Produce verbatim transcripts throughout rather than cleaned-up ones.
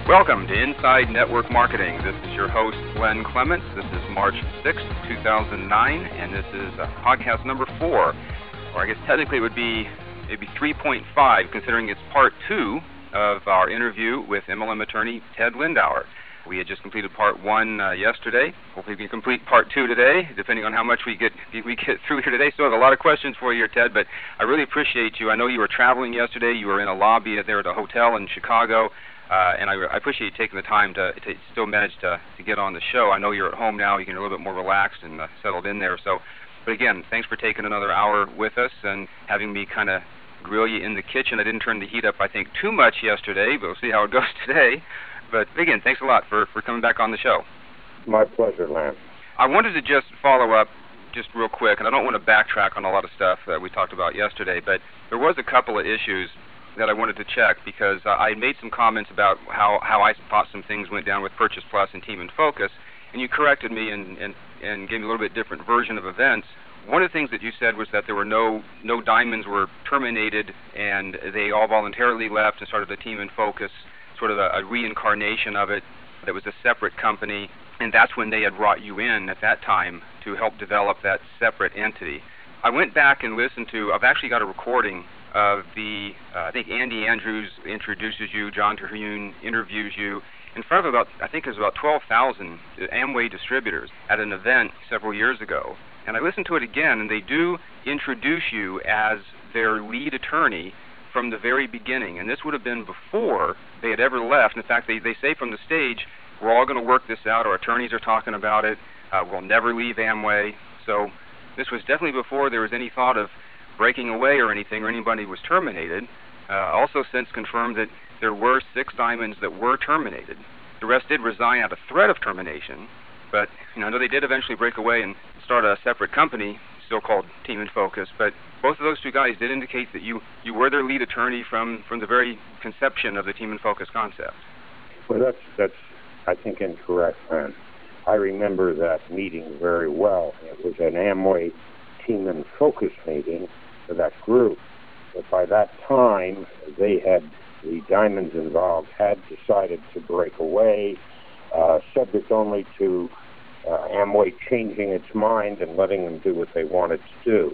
Welcome to Inside Network Marketing. This is your host, Glenn Clements. This is March sixth, two thousand nine, and this is uh, podcast number four, or I guess technically it would be maybe three point five, considering it's part two of our interview with M L M attorney Ted Lindauer. We had just completed part one uh, yesterday. Hopefully we can complete part two today, depending on how much we get we get through here today. So I have a lot of questions for you here, Ted, but I really appreciate you. I know you were traveling yesterday. You were in a lobby there at a hotel in Chicago. Uh, and I, I appreciate you taking the time to, to still manage to, to get on the show. I know you're at home now. You can be a little bit more relaxed and uh, settled in there. So, but again, thanks for taking another hour with us and having me kind of grill you in the kitchen. I didn't turn the heat up, I think, too much yesterday, but we'll see how it goes today. But again, thanks a lot for, for coming back on the show. My pleasure, Lance. I wanted to just follow up just real quick, and I don't want to backtrack on a lot of stuff that we talked about yesterday, but there was a couple of issues that I wanted to check, because uh, I made some comments about how, how I thought some things went down with Purchase Plus and Team in Focus, and you corrected me and, and, and gave me a little bit different version of events. One of the things that you said was that there were no no diamonds were terminated, and they all voluntarily left and started a Team in Focus, sort of a, a reincarnation of it that was a separate company, and that's when they had brought you in at that time to help develop that separate entity. I went back and listened to, I've actually got a recording of the, uh, I think Andy Andrews introduces you, John Terhune interviews you, in front of about, I think it was about twelve thousand Amway distributors at an event several years ago. And I listened to it again, and they do introduce you as their lead attorney from the very beginning. And this would have been before they had ever left. In fact, they, they say from the stage, we're all going to work this out. Our attorneys are talking about it. Uh, we'll never leave Amway. So this was definitely before there was any thought of breaking away or anything, or anybody was terminated. Uh, also since confirmed that there were six diamonds that were terminated. The rest did resign out of threat of termination, but you know, I know they did eventually break away and start a separate company, still called Team in Focus. But both of those two guys did indicate that you, you were their lead attorney from, from the very conception of the Team in Focus concept. Well, that's, that's I think, incorrect, man. I remember that meeting very well. It was an Amway Team in Focus meeting for that group. But by that time, they had, the diamonds involved had decided to break away, uh, subject only to uh, Amway changing its mind and letting them do what they wanted to do.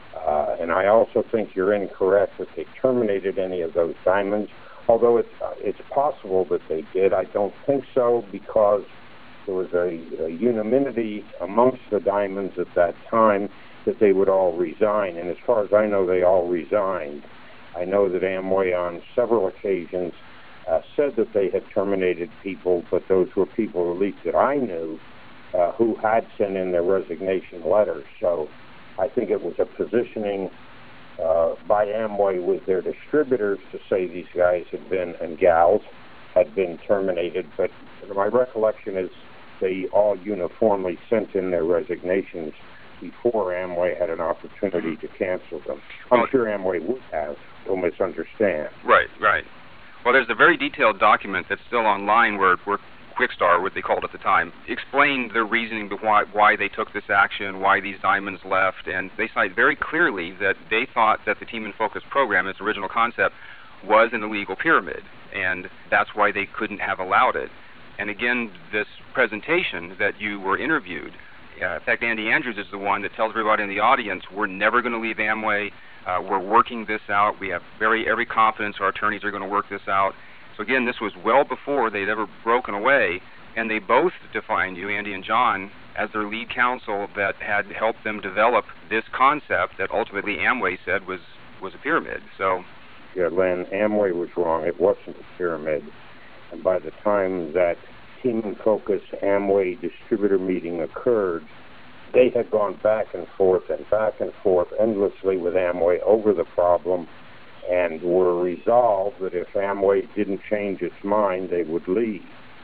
Uh, and I also think you're incorrect that they terminated any of those diamonds, although it's, uh, it's possible that they did. I don't think so, because there was a, a unanimity amongst the diamonds at that time that they would all resign. And as far as I know, they all resigned. I know that Amway on several occasions uh, said that they had terminated people, but those were people, at least that I knew, uh, who had sent in their resignation letters. So I think it was a positioning uh, by Amway with their distributors to say these guys had been, and gals, had been terminated. But my recollection is they all uniformly sent in their resignations before Amway had an opportunity to cancel them. I'm well, sure Amway would have. You'll misunderstand. Right, right. Well, there's a very detailed document that's still online where, where Quickstar, what they called at the time, explained their reasoning why, why they took this action, why these diamonds left, and they cite very clearly that they thought that the Team in Focus program, its original concept, was an illegal pyramid, and that's why they couldn't have allowed it. And again, this presentation that you were interviewed, Uh, in fact, Andy Andrews is the one that tells everybody in the audience, we're never going to leave Amway. Uh, we're working this out. We have very every confidence our attorneys are going to work this out. So again, this was well before they'd ever broken away, and they both defined you, Andy and John, as their lead counsel that had helped them develop this concept that ultimately Amway said was, was a pyramid. So, yeah, Len, Amway was wrong. It wasn't a pyramid. And by the time that Team in Focus Amway distributor meeting occurred, they had gone back and forth and back and forth endlessly with Amway over the problem, and were resolved that if Amway didn't change its mind, they would leave.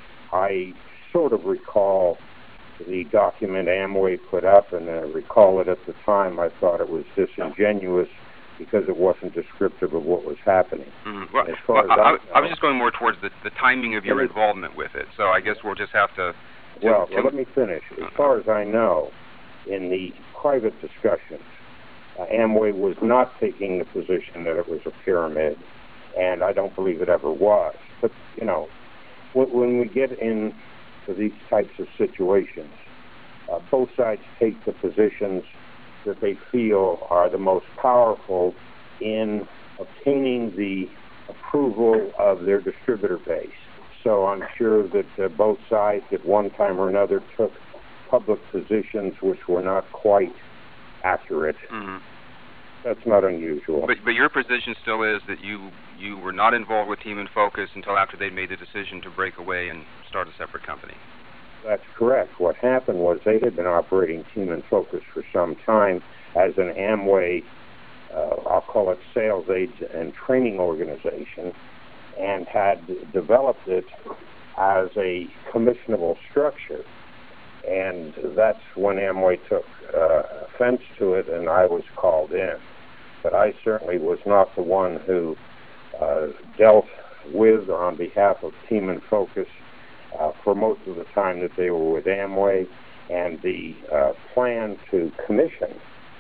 I sort of recall the document Amway put up, and I recall it at the time. I thought it was disingenuous because it wasn't descriptive of what was happening. Mm-hmm. Well, as far well, as I, I, know, I was just going more towards the, the timing of your me, involvement with it, so I guess we'll just have to... to well, to, well, let me finish. As far as I know, in the private discussions, uh, Amway was not taking the position that it was a pyramid, and I don't believe it ever was. But, you know, when we get into these types of situations, uh, both sides take the positions that they feel are the most powerful in obtaining the approval of their distributor base. So I'm sure that uh, both sides at one time or another took public positions which were not quite accurate. Mm-hmm. That's not unusual. But, but your position still is that you you were not involved with Team in Focus until after they made the decision to break away and start a separate company. That's correct. What happened was they had been operating Team in Focus for some time as an Amway, uh, I'll call it sales aids and training organization, and had developed it as a commissionable structure. And that's when Amway took uh, offense to it, and I was called in. But I certainly was not the one who uh, dealt with or on behalf of Team in Focus uh, for most of the time that they were with Amway. And the uh, plan to commission,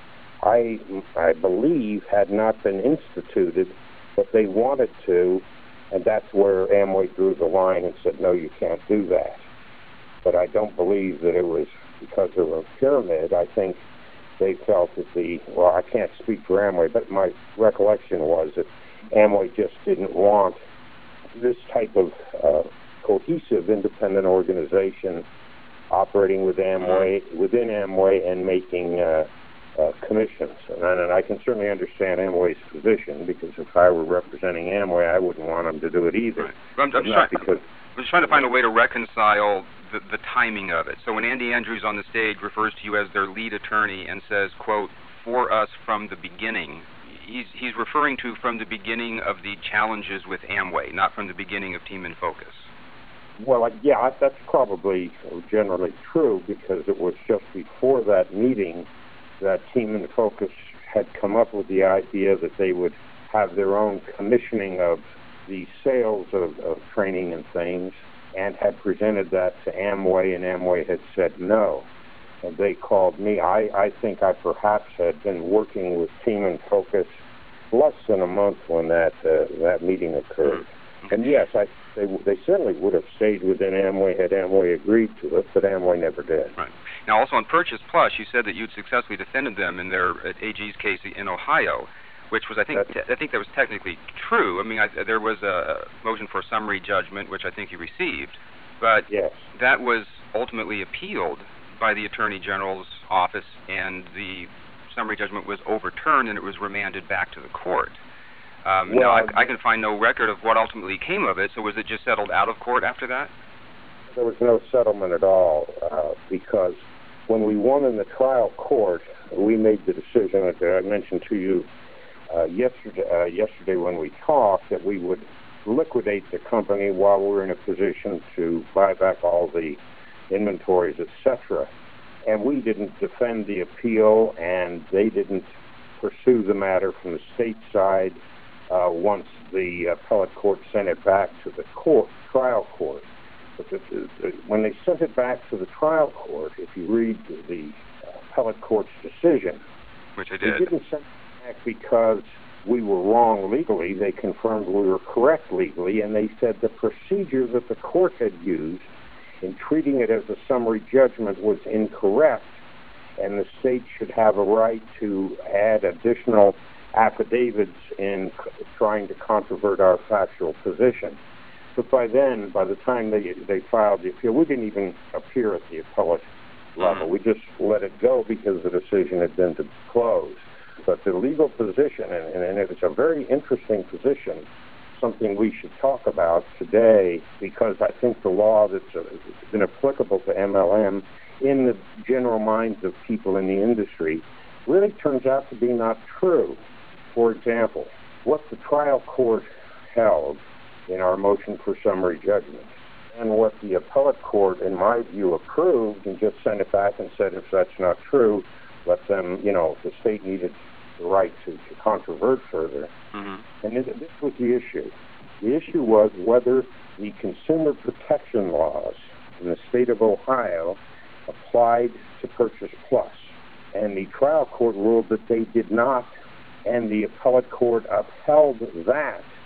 I, I believe, had not been instituted, but they wanted to, and that's where Amway drew the line and said, no, you can't do that. But I don't believe that it was because of a pyramid. I think they felt that the, well, I can't speak for Amway, but my recollection was that Amway just didn't want this type of uh, cohesive independent organization operating with Amway, within Amway and making uh, uh, commissions. And, and I can certainly understand Amway's position, because if I were representing Amway, I wouldn't want them to do it either. Right. I'm, I'm, not trying, because, I'm just trying to find a way to reconcile the, the timing of it. So when Andy Andrews on the stage refers to you as their lead attorney and says, quote, for us from the beginning, he's, he's referring to from the beginning of the challenges with Amway, not from the beginning of Team in Focus. Well, yeah, that's probably generally true, because it was just before that meeting that Team in Focus had come up with the idea that they would have their own commissioning of the sales of, of training and things, and had presented that to Amway, and Amway had said no. And they called me. I, I think I perhaps had been working with Team in Focus less than a month when that uh, that meeting occurred. And yes, I, they they certainly would have stayed within Amway had Amway agreed to it, but Amway never did. Right. Now, also on Purchase Plus, you said that you'd successfully defended them in their at A G's case in Ohio, which was, I think, te- I think that was technically true. I mean, I, there was a motion for summary judgment, which I think you received, but yes. that was ultimately appealed by the Attorney General's office, and the summary judgment was overturned, and it was remanded back to the court. Um, well, now, I, I can find no record of what ultimately came of it, so was it just settled out of court after that? There was no settlement at all, uh, because when we won in the trial court, we made the decision that I mentioned to you uh, yesterday, uh, yesterday when we talked, that we would liquidate the company while we were in a position to buy back all the inventories, et cetera. And we didn't defend the appeal, and they didn't pursue the matter from the state side uh, once the appellate court sent it back to the court, trial court. But the, the, when they sent it back to the trial court, if you read the, the appellate court's decision, which I did, they didn't send it back because we were wrong legally. They confirmed we were correct legally, and they said the procedure that the court had used in treating it as a summary judgment was incorrect, and the state should have a right to add additional affidavits in c- trying to controvert our factual position. But by then, by the time they they filed the appeal, we didn't even appear at the appellate level. We just let it go because the decision had been to close. But the legal position, and, and it's a very interesting position, something we should talk about today, because I think the law that's uh, been applicable to M L M in the general minds of people in the industry really turns out to be not true. For example, what the trial court held in our motion for summary judgment, and what the appellate court, in my view, approved and just sent it back and said, if that's not true, let them, you know, the state needed the right to, to controvert further. Mm-hmm. And this, this was the issue. The issue was whether the consumer protection laws in the state of Ohio applied to Purchase Plus. And the trial court ruled that they did not, and the appellate court upheld that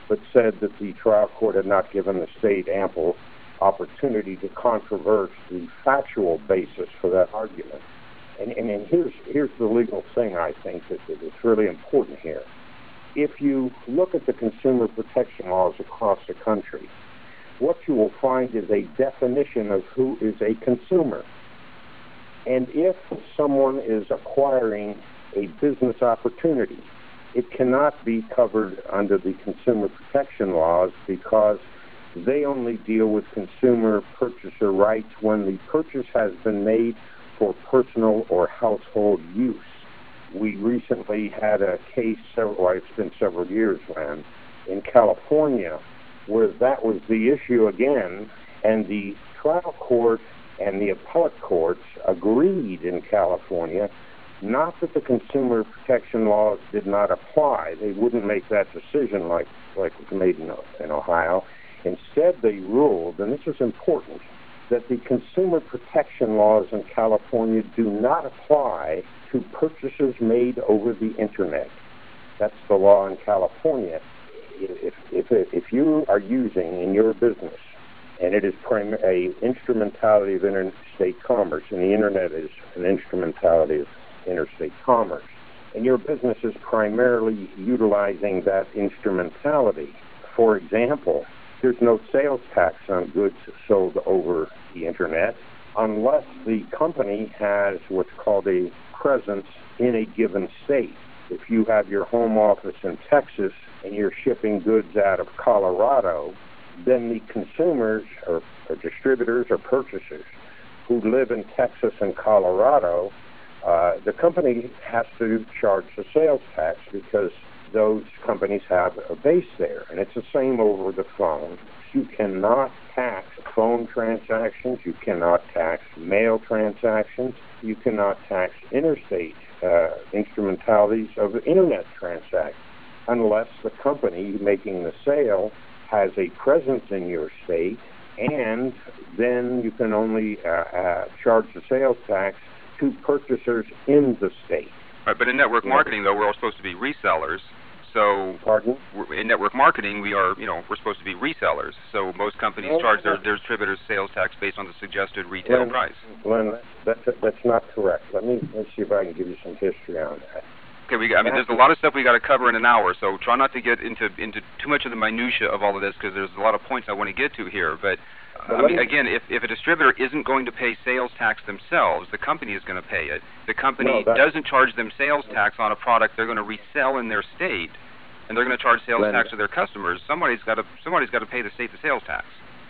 but said that the trial court had not given the state ample opportunity to controvert the factual basis for that argument. And, and, and here's, here's the legal thing, I think, that, that is really important here. If you look at the consumer protection laws across the country, what you will find is a definition of who is a consumer. And if someone is acquiring a business opportunity, it cannot be covered under the consumer protection laws because they only deal with consumer purchaser rights when the purchase has been made for personal or household use. We recently had a case, several, well, it's been several years, Len, in California, where that was the issue again, and the trial court and the appellate courts agreed in California not that the consumer protection laws did not apply. They wouldn't make that decision like, like was made in, in Ohio. Instead, they ruled, and this is important, that the consumer protection laws in California do not apply to purchases made over the Internet. That's the law in California. If, if, if you are using in your business, and it is prim- a instrumentality of interstate commerce, and the Internet is an instrumentality of interstate commerce, and your business is primarily utilizing that instrumentality. For example, there's no sales tax on goods sold over the Internet unless the company has what's called a presence in a given state. If you have your home office in Texas and you're shipping goods out of Colorado, then the consumers or, or distributors or purchasers who live in Texas and Colorado, uh, the company has to charge the sales tax because those companies have a base there. And it's the same over the phone. You cannot tax phone transactions. You cannot tax mail transactions. You cannot tax interstate uh, instrumentalities of Internet transactions unless the company making the sale has a presence in your state, and then you can only uh, uh, charge the sales tax to purchasers in the state. Right, but in network marketing, though, we're all supposed to be resellers. So, Pardon? in network marketing, we are, you know, we're supposed to be resellers. So most companies well, charge their, their distributors sales tax based on the suggested retail Glenn, price. Glenn, that's that's not correct. Let me let's see if I can give you some history on that. Okay, we, I mean, there's a lot of stuff we got to cover in an hour, so try not to get into into too much of the minutia of all of this because there's a lot of points I want to get to here. But uh, I mean, again, if if a distributor isn't going to pay sales tax themselves, the company is going to pay it. The company no, doesn't charge them sales tax on a product they're going to resell in their state, and they're going to charge sales Glenn, tax to their customers. Somebody's got to somebody's got to pay the state the sales tax.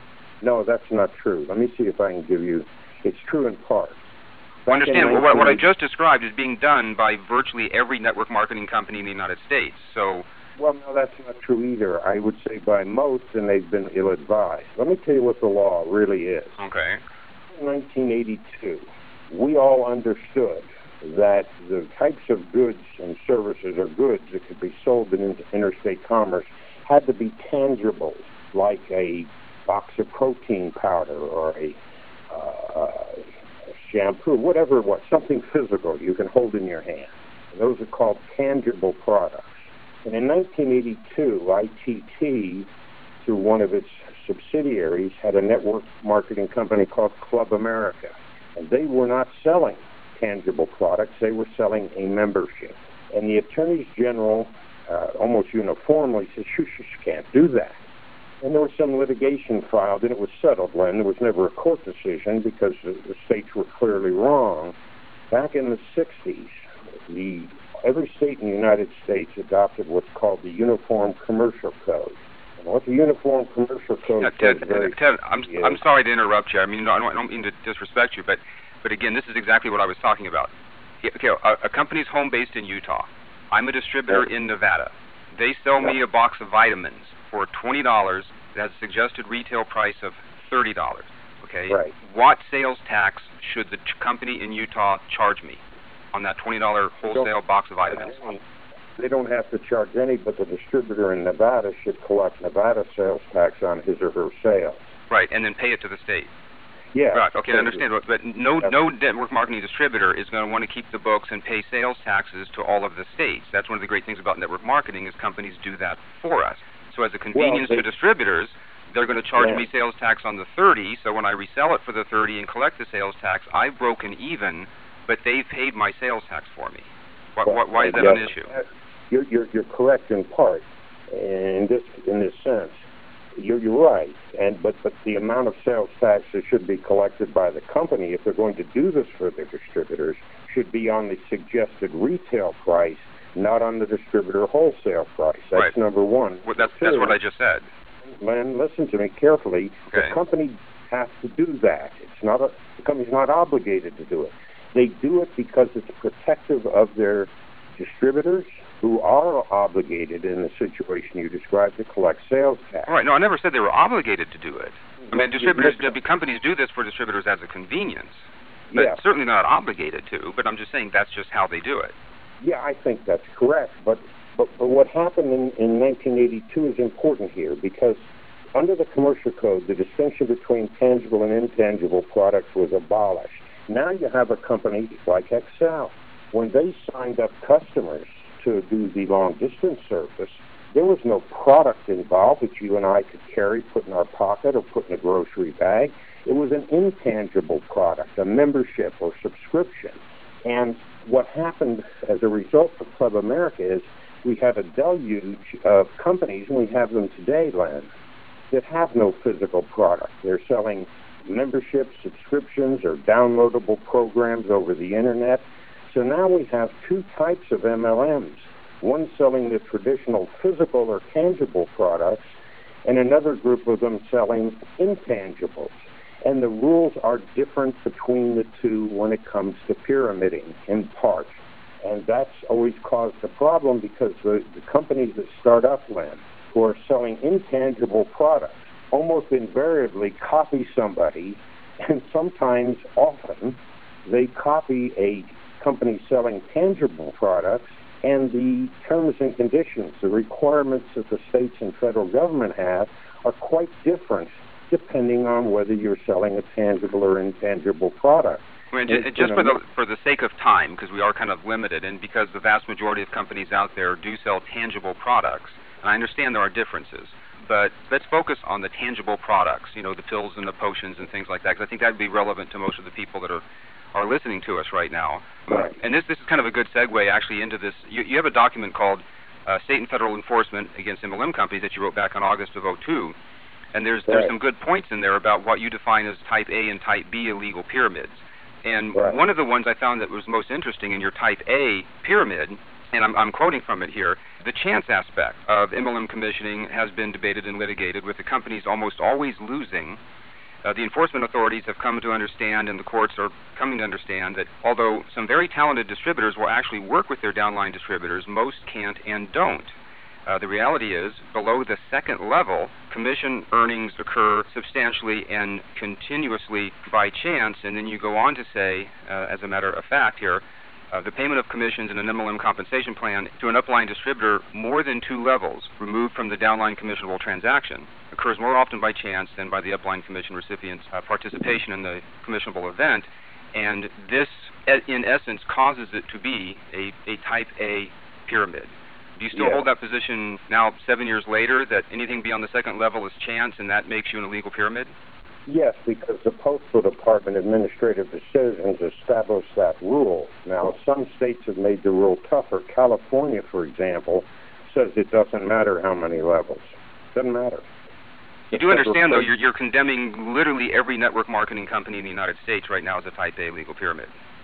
No, that's not true. Let me see if I can give you. It's true in part. Well, understand what, what I just described is being done by virtually every network marketing company in the United States. So, well, no, that's not true either. I would say by most, and they've been ill-advised. Let me tell you what the law really is. Okay. In nineteen eighty-two, we all understood that the types of goods and services or goods that could be sold in interstate commerce had to be tangible, like a box of protein powder or a uh, shampoo, whatever it was, something physical you can hold in your hand. And those are called tangible products. And in nineteen eighty-two, I T T, through one of its subsidiaries, had a network marketing company called Club America. And they were not selling tangible products, they were selling a membership. And the attorneys general uh, almost uniformly said, you just can't do that. And there was some litigation filed, and it was settled, Len. There was never a court decision because the, the states were clearly wrong. Back in the sixties, the, every state in the United States adopted what's called the Uniform Commercial Code. And what the Uniform Commercial Code now, Ted, says very Ted, I'm, is, I'm sorry to interrupt you. I mean, I don't, I don't mean to disrespect you, but, but again, this is exactly what I was talking about. Okay, a, a company's home-based in Utah. I'm a distributor in Nevada. They sell me a box of vitamins for twenty dollars that has a suggested retail price of thirty dollars. Okay? Right. What sales tax should the ch- company in Utah charge me on that twenty dollars wholesale box of vitamins? They don't have to charge any, but the distributor in Nevada should collect Nevada sales tax on his or her sale. Right, and then pay it to the state. Yeah. Right, okay, I understand. But, but no no network marketing distributor is going to want to keep the books and pay sales taxes to all of the states. That's one of the great things about network marketing is companies do that for us. So So as a convenience well, they, to distributors, they're going to charge yeah. me sales tax on the thirty, so when I resell it for the thirty and collect the sales tax, I've broken even, but they've paid my sales tax for me. Why, well, why is that yes, an issue? You're, you're, you're correct in part, in this in this sense. You're, you're right, and but, but the amount of sales tax that should be collected by the company, if they're going to do this for the distributors, should be on the suggested retail price, not on the distributor wholesale price. That's right. number one. Well, that's, that's what I just said. Len, listen to me carefully. Okay. The company has to do that. It's not a, the company's not obligated to do it. They do it because it's protective of their distributors, who are obligated in the situation you described to collect sales tax. All right. No, I never said they were obligated to do it. I mean, distributors, companies do this for distributors as a convenience, but yeah. certainly not obligated to. But I'm just saying that's just how they do it. Yeah, I think that's correct. But but, but what happened in, in nineteen eighty-two is important here, because under the Commercial Code, the distinction between tangible and intangible products was abolished. Now you have a company like Excel. When they signed up customers to do the long-distance service, there was no product involved that you and I could carry, put in our pocket, or put in a grocery bag. It was an intangible product, a membership or subscription. And what happened as a result of Club America is we had a deluge of companies, and we have them today, Len, that have no physical product. They're selling memberships, subscriptions, or downloadable programs over the Internet. So now we have two types of M L Ms, one selling the traditional physical or tangible products, and another group of them selling intangibles. And the rules are different between the two when it comes to pyramiding, in part. And that's always caused a problem, because the, the companies that start up, Len, who are selling intangible products almost invariably copy somebody, and sometimes, often, they copy a company selling tangible products, and the terms and conditions, the requirements that the states and federal government have, are quite different depending on whether you're selling a tangible or intangible product. I mean, just, just for the for the sake of time, because we are kind of limited, and because the vast majority of companies out there do sell tangible products, and I understand there are differences, but let's focus on the tangible products, you know, the pills and the potions and things like that, because I think that would be relevant to most of the people that are are listening to us right now. Right. And this this is kind of a good segue actually into this. You, you have a document called uh, State and Federal Enforcement Against M L M Companies that you wrote back in August of oh two, and there's right. there's some good points in there about what you define as Type A and Type B illegal pyramids. And right. one of the ones I found that was most interesting in your Type A pyramid, and I'm, I'm quoting from it here, the chance aspect of M L M commissioning has been debated and litigated, with the companies almost always losing. Uh, the enforcement authorities have come to understand, and the courts are coming to understand, that although some very talented distributors will actually work with their downline distributors, most can't and don't. Uh, the reality is, below the second level, commission earnings occur substantially and continuously by chance, and then you go on to say, uh, as a matter of fact here, uh, the payment of commissions in an M L M compensation plan to an upline distributor more than two levels removed from the downline commissionable transaction occurs more often by chance than by the upline commission recipient's uh, participation in the commissionable event, and this, in essence, causes it to be a, a Type A pyramid. Do you still yeah. hold that position now, seven years later, that anything beyond the second level is chance, and that makes you an illegal pyramid? Yes, because the Postal Department administrative decisions establish that rule. Now, some states have made the rule tougher. California, for example, says it doesn't matter how many levels. Doesn't matter. You do understand, though, you're, you're condemning literally every network marketing company in the United States right now as a Type A legal pyramid.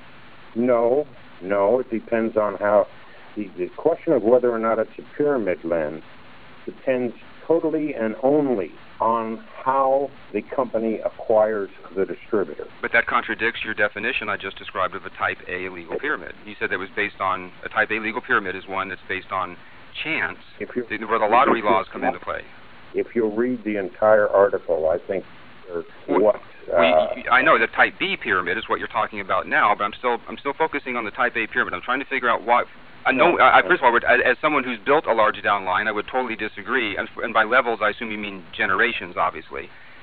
No, no, it depends on how... The, the question of whether or not it's a pyramid, Len, depends totally and only on how the company acquires the distributor. But that contradicts your definition I just described of a Type A legal pyramid. You said that was based on, a Type A legal pyramid is one that's based on chance, if you, where the lottery laws come into play. If you'll read the entire article, I think, or what... Uh, well, I know the Type B pyramid is what you're talking about now, but I'm still I'm still focusing on the Type A pyramid. I'm trying to figure out why... I know, I, first of all, as someone who's built a large downline, I would totally disagree. And, and by levels, I assume you mean generations, obviously.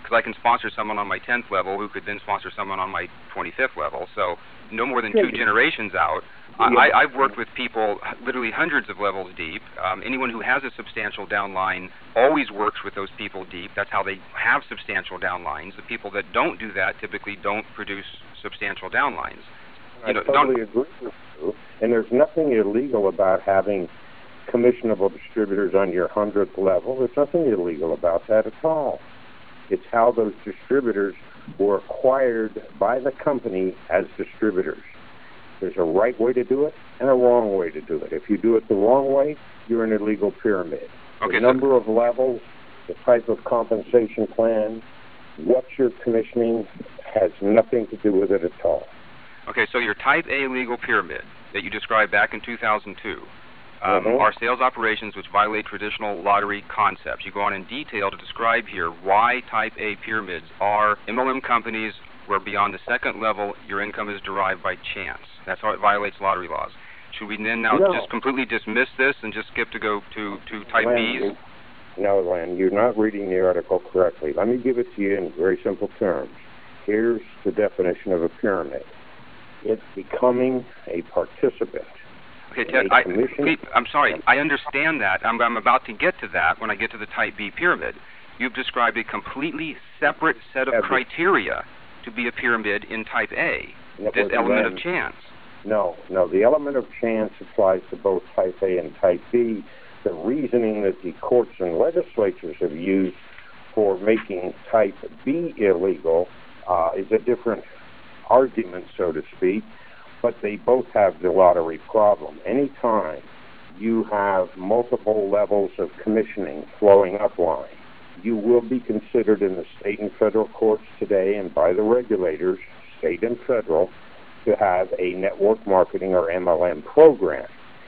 because I can sponsor someone on my tenth level who could then sponsor someone on my twenty-fifth level. So no more than two generations out. I, I've worked with people literally hundreds of levels deep. Um, anyone who has a substantial downline always works with those people deep. That's how they have substantial downlines. The people that don't do that typically don't produce substantial downlines. I you know, totally agree with you. And there's nothing illegal about having commissionable distributors on your hundredth level. There's nothing illegal about that at all. It's how those distributors were acquired by the company as distributors. There's a right way to do it and a wrong way to do it. If you do it the wrong way, you're an illegal pyramid. Okay, the number so of levels, the type of compensation plan, what you're commissioning has nothing to do with it at all. Okay, so your Type A legal pyramid that you described back in two thousand two um, mm-hmm. are sales operations which violate traditional lottery concepts. You go on in detail to describe here why Type A pyramids are M L M companies where beyond the second level your income is derived by chance. That's how it violates lottery laws. Should we then now no. just completely dismiss this and just skip to go to, to Type Len, Bs? No, Len, you're not reading the article correctly. Let me give it to you in very simple terms. Here's the definition of a pyramid. It's becoming a participant. Okay, Ted, I, Pete, I'm sorry. I understand that. I'm, I'm about to get to that when I get to the Type B pyramid. You've described a completely separate set of Every. criteria to be a pyramid in Type A, It this element then, of chance. No, no. The element of chance applies to both Type A and Type B. The reasoning that the courts and legislatures have used for making Type B illegal uh, is a different argument, so to speak, but they both have the lottery problem. Anytime you have multiple levels of commissioning flowing upline, you will be considered in the state and federal courts today and by the regulators, state and federal, to have a network marketing or M L M program.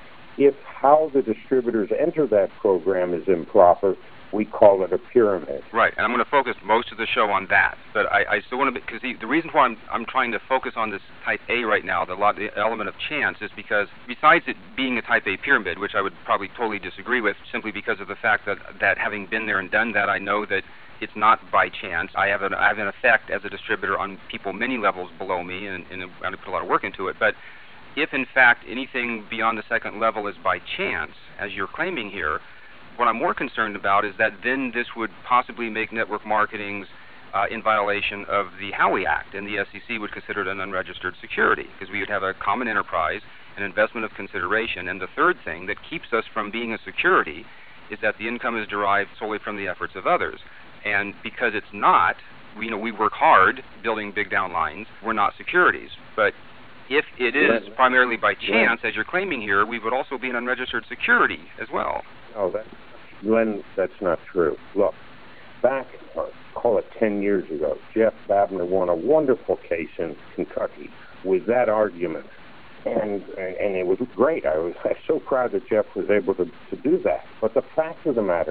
If how the distributors enter that program is improper, we call it a pyramid. Right, and I'm going to focus most of the show on that. But I, I still want to, because the, the reason why I'm, I'm trying to focus on this Type A right now, the, lot, the element of chance, is because besides it being a Type A pyramid, which I would probably totally disagree with, simply because of the fact that, that having been there and done that, I know that it's not by chance. I have an, I have an effect as a distributor on people many levels below me, and, and I put a lot of work into it. But if, in fact, anything beyond the second level is by chance, as you're claiming here, what I'm more concerned about is that then this would possibly make network marketings uh, in violation of the Howey Act, and the S E C would consider it an unregistered security, because we would have a common enterprise, an investment of consideration. And the third thing that keeps us from being a security is that the income is derived solely from the efforts of others. And because it's not, we, you know, we work hard building big downlines, we're not securities. But if it is primarily by chance, as you're claiming here, we would also be an unregistered security as well. Oh, that, Glenn, that's not true. Look, back, uh, call it ten years ago, Jeff Babner won a wonderful case in Kentucky with that argument. And and it was great. I was, I was so proud that Jeff was able to, to do that. But the fact of the matter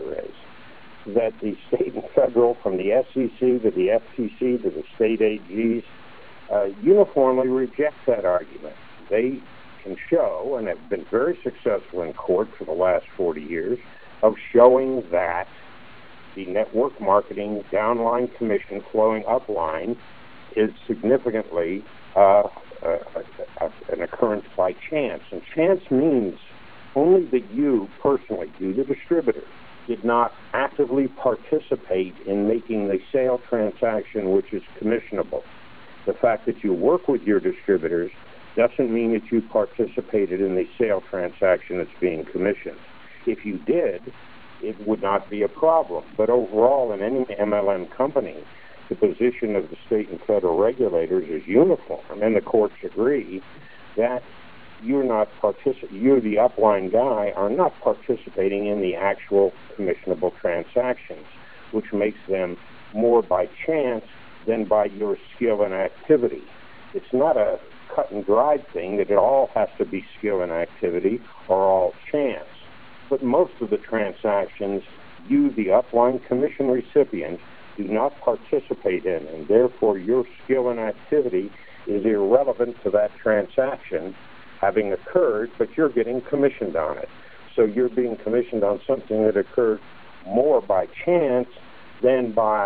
is that the state and federal, from the S E C to the F T C to the state A Gs, uh, uniformly reject that argument. They can show, and have been very successful in court for the last forty years, of showing that the network marketing downline commission flowing upline is significantly uh, a, a, an occurrence by chance. And chance means only that you personally, you the distributor, did not actively participate in making the sale transaction which is commissionable. The fact that you work with your distributors doesn't mean that you participated in the sale transaction that's being commissioned. If you did, it would not be a problem. But overall, in any M L M company, the position of the state and federal regulators is uniform, and the courts agree that you're not particip- you're the upline guy are not participating in the actual commissionable transactions, which makes them more by chance than by your skill and activity. It's not a cut and dried thing that it all has to be skill and activity or all chance. But most of the transactions you, the upline commission recipient, do not participate in, and therefore your skill and activity is irrelevant to that transaction having occurred, but you're getting commissioned on it. So you're being commissioned on something that occurred more by chance than by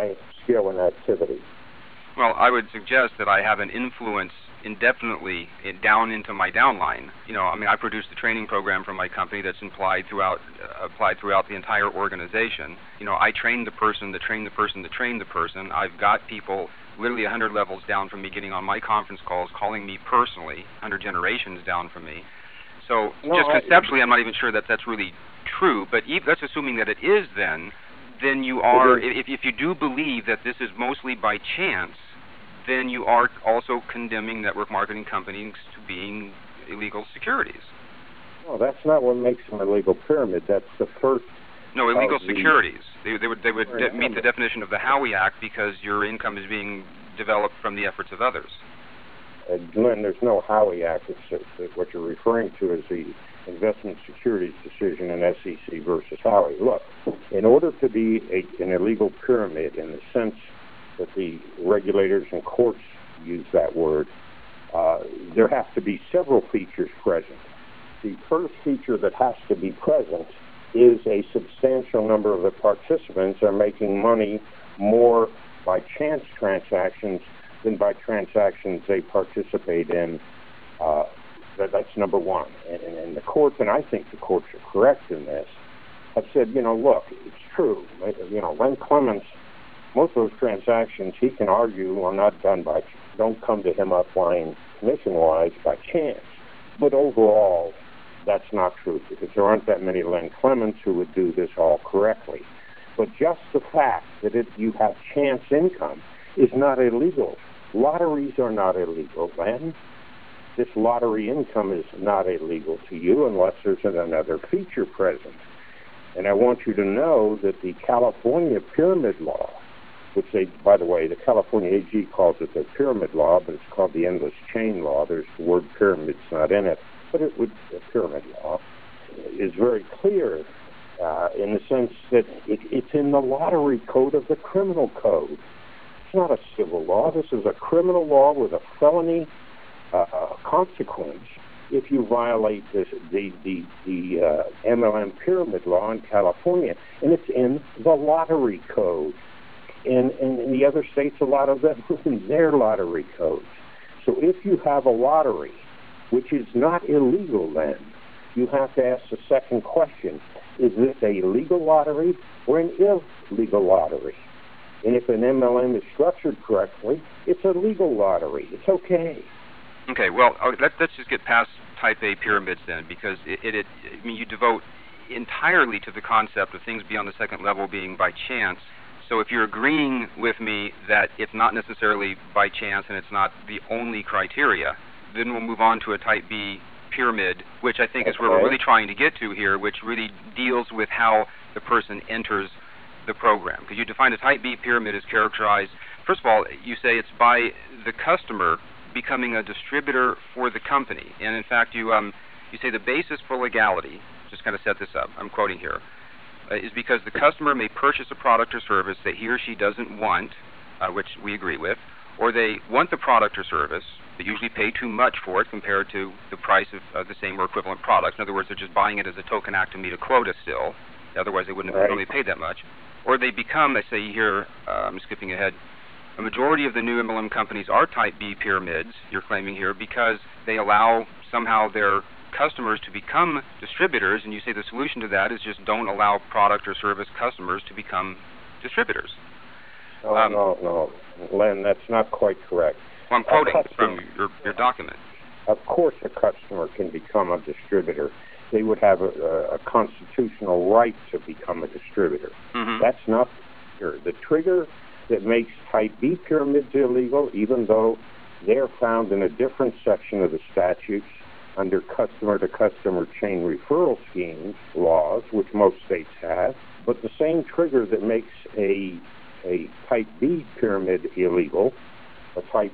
show an activity? Well, I would suggest that I have an influence indefinitely in, down into my downline. You know, I mean, I produced a training program for my company that's applied throughout uh, applied throughout the entire organization. You know, I trained the person that trained the person that trained the person. I've got people literally one hundred levels down from me getting on my conference calls, calling me personally, one hundred generations down from me. So no, just I, conceptually, I'm not even sure that that's really true, but even, that's assuming that it is then, then you are, if, if you do believe that this is mostly by chance, then you are also condemning network marketing companies to being illegal securities. No, that's not what makes an illegal pyramid. That's the first. No, illegal the securities. They, they would they would de- meet the definition of the Howey Act because your income is being developed from the efforts of others. Uh, Glenn, there's no Howey Act. It's, it's, what you're referring to is the investment securities decision in S E C versus Howey. Look, in order to be a, an illegal pyramid in the sense that the regulators and courts use that word, uh, there have to be several features present. The first feature that has to be present is a substantial number of the participants are making money more by chance transactions than by transactions they participate in. Uh, that, that's number one. And, and, and the courts, and I think the courts are correct in this, have said, you know, look, it's true. You know, Len Clements, most of those transactions, he can argue, are not done by, don't come to him upline commission-wise by chance. But overall, that's not true because there aren't that many Len Clements who would do this all correctly. But just the fact that it, you have chance income is not illegal. Lotteries are not illegal, Len. This lottery income is not illegal to you unless there's another feature present. And I want you to know that the California Pyramid Law, which they, by the way, the California A G calls it the Pyramid Law, but it's called the Endless Chain Law. There's the word pyramid's not in it, but it would, the Pyramid Law is very clear uh, in the sense that it, it's in the lottery code of the criminal code. It's not a civil law. This is a criminal law with a felony uh, consequence if you violate this, the the, the uh, M L M Pyramid Law in California, and it's in the lottery code. And, and in the other states, a lot of them are in their lottery codes. So if you have a lottery, which is not illegal then, you have to ask the second question, is this a legal lottery or an illegal lottery? And if an M L M is structured correctly, it's a legal lottery. It's okay. Okay, well, let's, let's just get past type A pyramids then, because it, it, it, I mean, you devote entirely to the concept of things beyond the second level being by chance. So if you're agreeing with me that it's not necessarily by chance and it's not the only criteria, then we'll move on to a type B pyramid, which I think okay. is where we're really trying to get to here, which really deals with how the person enters the program. Because you define a type B pyramid as characterized, first of all, you say it's by the customer becoming a distributor for the company. And in fact, you um, you say the basis for legality, just kind of set this up, I'm quoting here, uh, is because the customer may purchase a product or service that he or she doesn't want, uh, which we agree with, or they want the product or service, they usually pay too much for it compared to the price of uh, the same or equivalent products. In other words, they're just buying it as a token act to meet a quota still. Otherwise, they wouldn't have right. really paid that much. Or they become, I say here, uh, I'm skipping ahead, a majority of the new M L M companies are type B pyramids, you're claiming here, because they allow somehow their customers to become distributors, and you say the solution to that is just don't allow product or service customers to become distributors. No, um, no, no. Len, that's not quite correct. Well, I'm quoting from your, your document. Of course a customer can become a distributor. They would have a, a constitutional right to become a distributor. Mm-hmm. That's not the trigger. The trigger that makes type B pyramids illegal, even though they're found in a different section of the statutes under customer-to-customer chain referral schemes laws, which most states have, but the same trigger that makes a a type B pyramid illegal, a type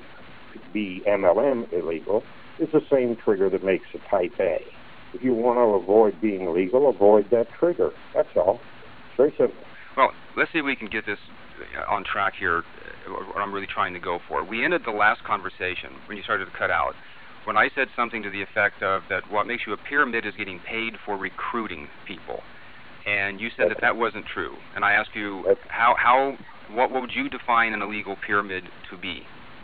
B M L M illegal, is the same trigger that makes a type A. If you want to avoid being legal, avoid that trigger. That's all. It's very simple. Well, let's see if we can get this on track here, what I'm really trying to go for. We ended the last conversation, when you started to cut out, when I said something to the effect of that what makes you a pyramid is getting paid for recruiting people. and you said that that wasn't true. And I asked you how how what would you define an illegal pyramid to be?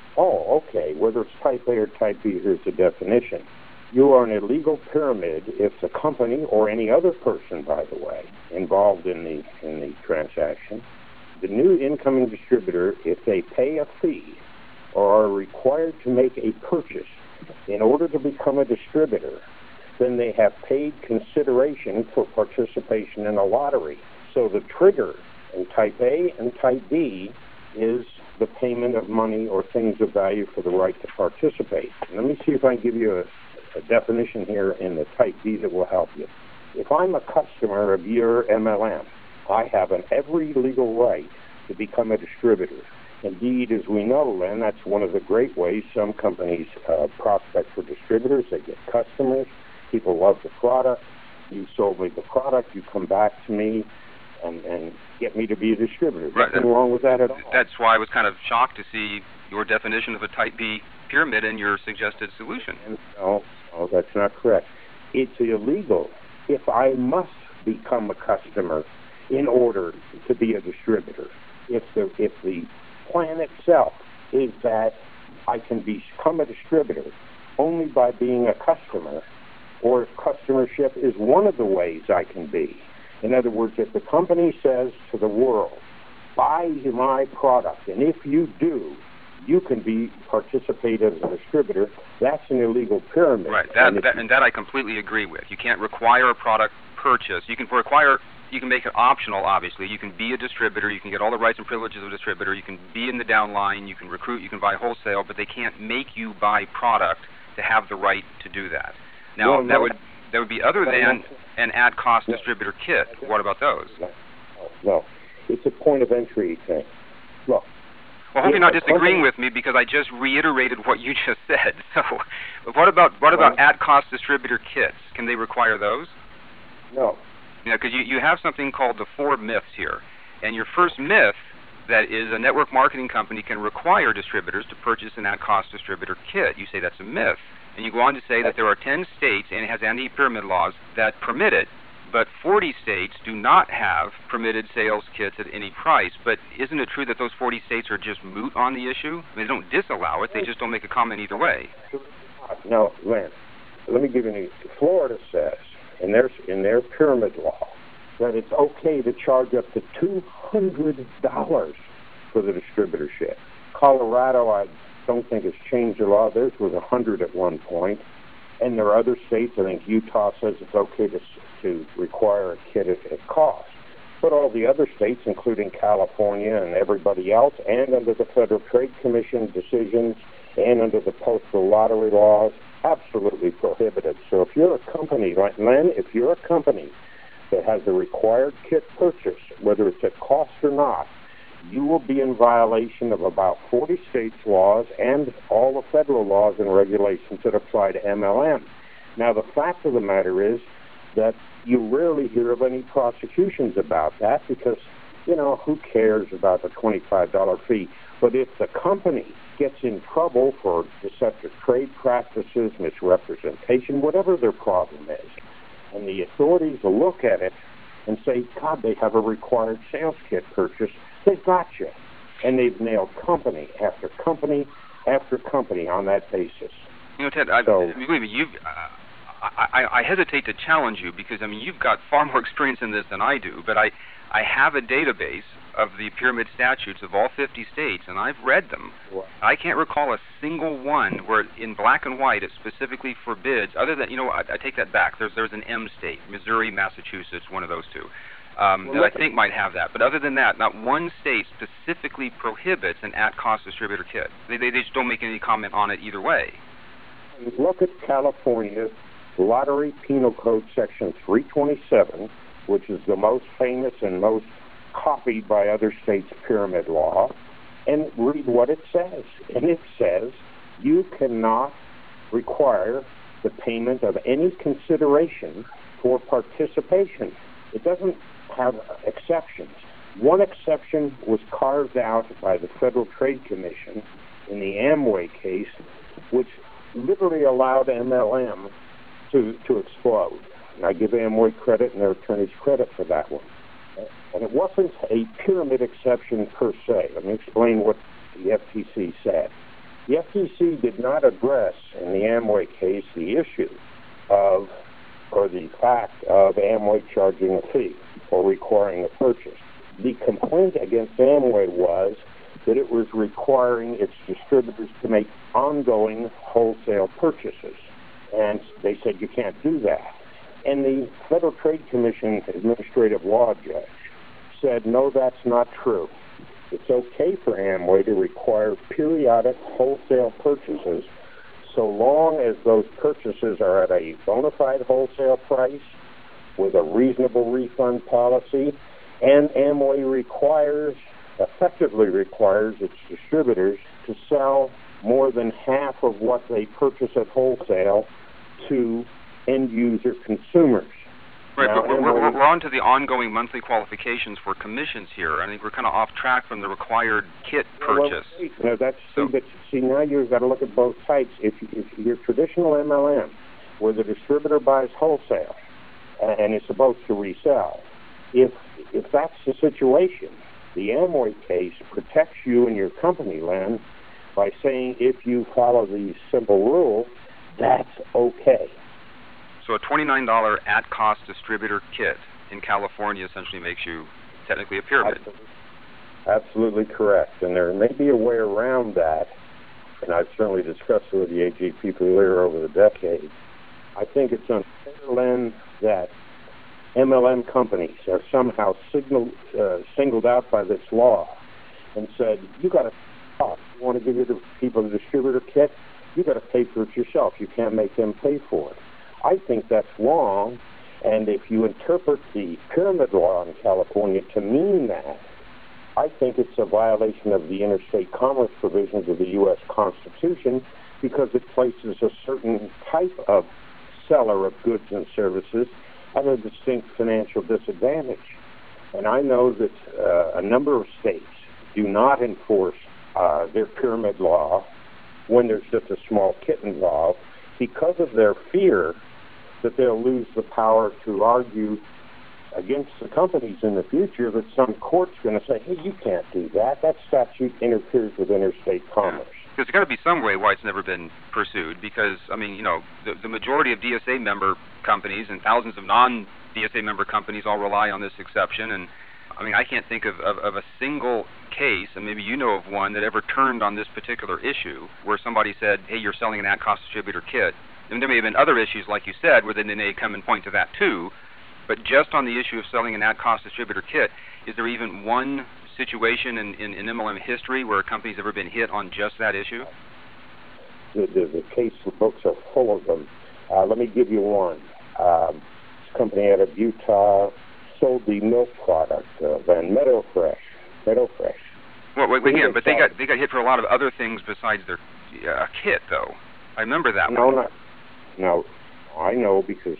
Oh, okay. Whether it's type A or type B, here's the definition. You are an illegal pyramid if the company or any other person, by the way, involved in the in the transaction, the new incoming distributor, if they pay a fee or are required to make a purchase in order to become a distributor, then they have paid consideration for participation in a lottery. So the trigger in type A and type B is the payment of money or things of value for the right to participate. And let me see if I can give you a, a definition here in the type B that will help you. If I'm a customer of your M L M, I have an every legal right to become a distributor. Indeed, as we know, Len, that's one of the great ways some companies uh, prospect for distributors. They get customers. People love the product. You sold me the product. You come back to me and, and get me to be a distributor. Right. Nothing wrong with that at all. That's why I was kind of shocked to see your definition of a type B pyramid in your suggested solution. And no, no, that's not correct. It's illegal if I must become a customer in order to be a distributor. If the if the plan itself is that I can become a distributor only by being a customer, or if customership is one of the ways I can be. In other words, if the company says to the world, buy my product, and if you do, you can be participate as a distributor, that's an illegal pyramid. Right, that, and, that, and that I completely agree with. You can't require a product purchase. You can require, you can make it optional, obviously. You can be a distributor, you can get all the rights and privileges of a distributor, you can be in the downline, you can recruit, you can buy wholesale, but they can't make you buy product to have the right to do that. Now, no, no, that would that would be other than no, an at-cost no, distributor kit. What about those? No, no, it's a point of entry thing. Look. Well, I hope you're not disagreeing with me because I just reiterated what you just said. So, what about what about at-cost distributor kits? Can they require those? No. You know, because you, you have something called the four myths here, and your first myth, that is a network marketing company can require distributors to purchase an at-cost distributor kit. You say that's a myth. And you go on to say that there are ten states, and it has anti-pyramid laws, that permit it, but forty states do not have permitted sales kits at any price. But isn't it true that those forty states are just moot on the issue? I mean, they don't disallow it, they just don't make a comment either way. No, Lance, let me give you an example. Florida says, in their, in their pyramid law, that it's okay to charge up to two hundred dollars for the distributorship. Colorado, I don't think it's changed the law. Theirs was one hundred dollars at one point. And there are other states, I think Utah says it's okay to to require a kit at, at cost. But all the other states, including California and everybody else, and under the Federal Trade Commission decisions and under the postal lottery laws, absolutely prohibited. So if you're a company, like Len, if you're a company that has a required kit purchase, whether it's at cost or not, you will be in violation of about forty states' laws and all the federal laws and regulations that apply to M L M. Now, the fact of the matter is that you rarely hear of any prosecutions about that because, you know, who cares about the twenty-five dollars fee? But if the company gets in trouble for deceptive trade practices, misrepresentation, whatever their problem is, and the authorities will look at it and say, God, they have a required sales kit purchase, they've got you. And they've nailed company after company after company on that basis. You know, Ted, I, so, believe me, you've, uh, I, I hesitate to challenge you because, I mean, you've got far more experience in this than I do, but I, I have a database of the pyramid statutes of all fifty states, and I've read them. Wow. I can't recall a single one where in black and white it specifically forbids, other than, you know, I, I take that back. There's, there's an M state, Missouri, Massachusetts, one of those two. Um, well, that I think might have that. But other than that, not one state specifically prohibits an at-cost distributor kit. They, they, they just don't make any comment on it either way. Look at California's Lottery Penal Code Section three twenty-seven, which is the most famous and most copied by other states' pyramid law, and read what it says. And it says you cannot require the payment of any consideration for participation. It doesn't have exceptions. One exception was carved out by the Federal Trade Commission in the Amway case, which literally allowed M L M to, to explode. And I give Amway credit and their attorneys credit for that one. And it wasn't a pyramid exception per se. Let me explain what the F T C said. The F T C did not address in the Amway case the issue of, or the fact of Amway charging a fee or requiring a purchase. The complaint against Amway was that it was requiring its distributors to make ongoing wholesale purchases. And they said you can't do that. And the Federal Trade Commission administrative law judge said, no, that's not true. It's okay for Amway to require periodic wholesale purchases so long as those purchases are at a bona fide wholesale price with a reasonable refund policy, and Amway requires, effectively requires its distributors to sell more than half of what they purchase at wholesale to end-user consumers. Right, now, but we're, we're, we're on to the ongoing monthly qualifications for commissions here. I think we're kind of off track from the required kit purchase. Well, no, that's, so, see, but see, now you've got to look at both types. If, if your traditional M L M, where the distributor buys wholesale and is supposed to resell, if if that's the situation, the Amway case protects you and your company, Len, by saying if you follow the simple rule, that's okay. So a twenty-nine dollars at-cost distributor kit in California essentially makes you technically a pyramid. Absolutely. Absolutely correct. And there may be a way around that, and I've certainly discussed it with the A G people here over the decades. I think it's unfair, Len, that M L M companies are somehow signal, uh, singled out by this law and said, you got to stop. You want to give the people the distributor kit? You got to pay for it yourself. You can't make them pay for it. I think that's wrong, and if you interpret the pyramid law in California to mean that, I think it's a violation of the interstate commerce provisions of the U S Constitution because it places a certain type of seller of goods and services at a distinct financial disadvantage. And I know that uh, a number of states do not enforce uh, their pyramid law when there's just a small kit involved because of their fear that they'll lose the power to argue against the companies in the future that some court's going to say, hey, you can't do that. That statute interferes with interstate commerce. Yeah. There's got to be some way why it's never been pursued because, I mean, you know, the, the majority of D S A member companies and thousands of non-D S A member companies all rely on this exception. And, I mean, I can't think of, of, of a single case, and maybe you know of one, that ever turned on this particular issue where somebody said, hey, you're selling an at-cost distributor kit. And there may have been other issues, like you said, where then they may come and point to that too. But just on the issue of selling an at-cost distributor kit, is there even one situation in, in, in M L M history where a company's ever been hit on just that issue? The, the, the case books are full of them. Uh, let me give you one. Um, this company out of Utah sold the milk product, uh, Van Meadow Fresh. Meadow Fresh. Well, wait, wait, again, but they got they got hit for a lot of other things besides their uh, kit, though. I remember that no, one. Not, no, I know because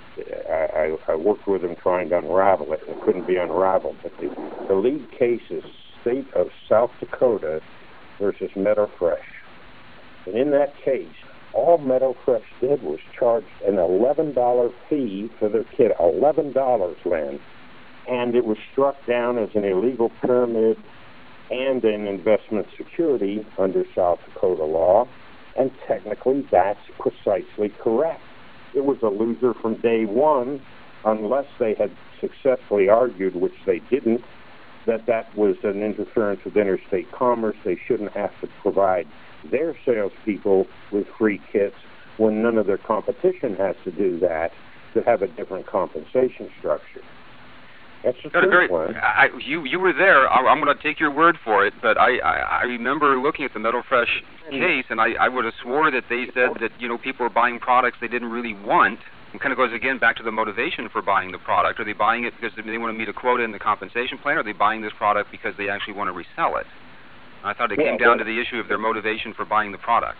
I, I, I worked with them trying to unravel it, and it couldn't be unraveled. But the, the lead case is State of South Dakota versus Meadow Fresh. And in that case, all Meadow Fresh did was charge an eleven dollars fee for their kit, eleven dollars, Len. And it was struck down as an illegal pyramid and an investment security under South Dakota law. And technically, that's precisely correct. It was a loser from day one, unless they had successfully argued, which they didn't, that that was an interference with interstate commerce. They shouldn't have to provide their salespeople with free kits when none of their competition has to do that, to have a different compensation structure. That's the very, one. I, you you were there. I, I'm going to take your word for it, but I, I, I remember looking at the Meadow Fresh case, and I, I would have swore that they said that, you know, people were buying products they didn't really want. It kind of goes again back to the motivation for buying the product. Are they buying it because they want to meet a quota in the compensation plan, or are they buying this product because they actually want to resell it? And I thought it came well, down to the issue of their motivation for buying the product.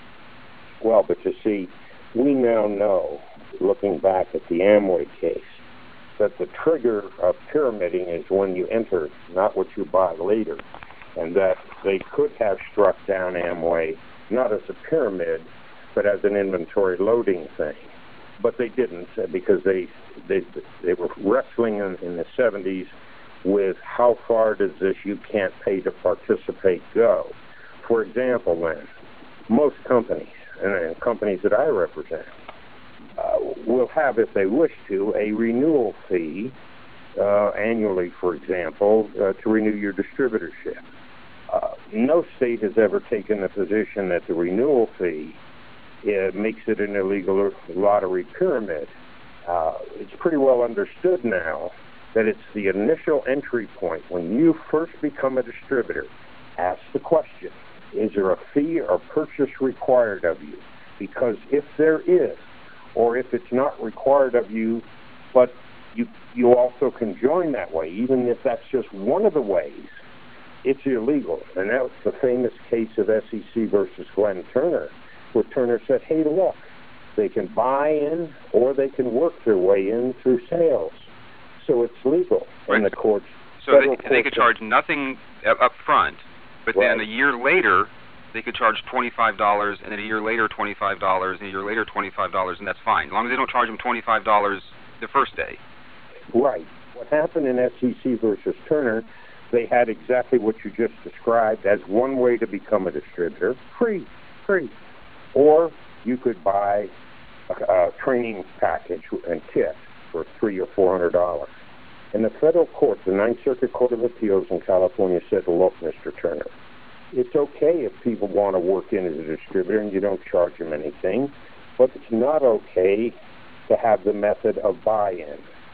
Well, but you see, we now know, looking back at the Amway case, that the trigger of pyramiding is when you enter, not what you buy later, and that they could have struck down Amway not as a pyramid, but as an inventory loading thing. but they didn't uh, because they they they were wrestling in, in the seventies with how far does this you can't pay to participate go. For example, then, most companies, and, and companies that I represent, uh, will have, if they wish to, a renewal fee uh, annually, for example, uh, to renew your distributorship. Uh, no state has ever taken the position that the renewal fee uh, makes it an illegal lottery pyramid. Uh, it's pretty well understood now that it's the initial entry point. When you first become a distributor, ask the question, is there a fee or purchase required of you? Because if there is, or if it's not required of you, but you you also can join that way, even if that's just one of the ways, it's illegal. And that was the famous case of S E C versus Glenn Turner, where Turner said, hey, look, they can buy in or they can work their way in through sales. So it's legal right. in the courts. So they, courts they could charge nothing up front, but right. then a year later they could charge twenty-five dollars, and then a year later twenty-five dollars, and a year later twenty-five dollars, and that's fine, as long as they don't charge them twenty-five dollars the first day. Right. What happened in S E C versus Turner, they had exactly what you just described as one way to become a distributor, free, free. Or you could buy a, a training package and kit for three or four hundred dollars. And the federal court, the Ninth Circuit Court of Appeals in California, said, look, Mister Turner, it's okay if people want to work in as a distributor and you don't charge them anything, but it's not okay to have the method of buy-in.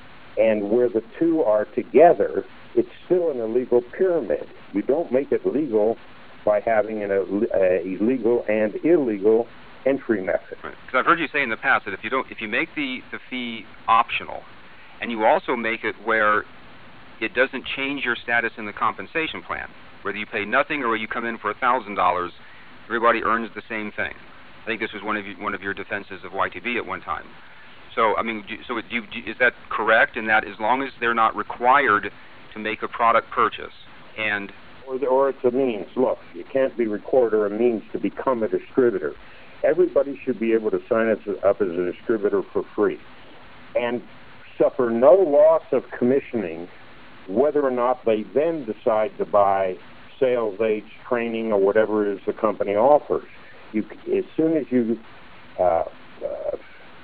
And where the two are together, it's still an illegal pyramid. You don't make it legal by having an a legal and illegal entry method. Right. Because I've heard you say in the past that if you don't, if you make the, the fee optional, and you also make it where it doesn't change your status in the compensation plan, whether you pay nothing or whether you come in for a thousand dollars, everybody earns the same thing. I think this was one of you, one of your defenses of Y T B at one time. So I mean, do, so do you, do, is that correct? In that as long as they're not required to make a product purchase, and or, the, or it's a means. Look, you can't be required or a means to become a distributor. Everybody should be able to sign up as a distributor for free and suffer no loss of commissioning, whether or not they then decide to buy sales aids, training, or whatever it is the company offers. You, as soon as you uh, uh,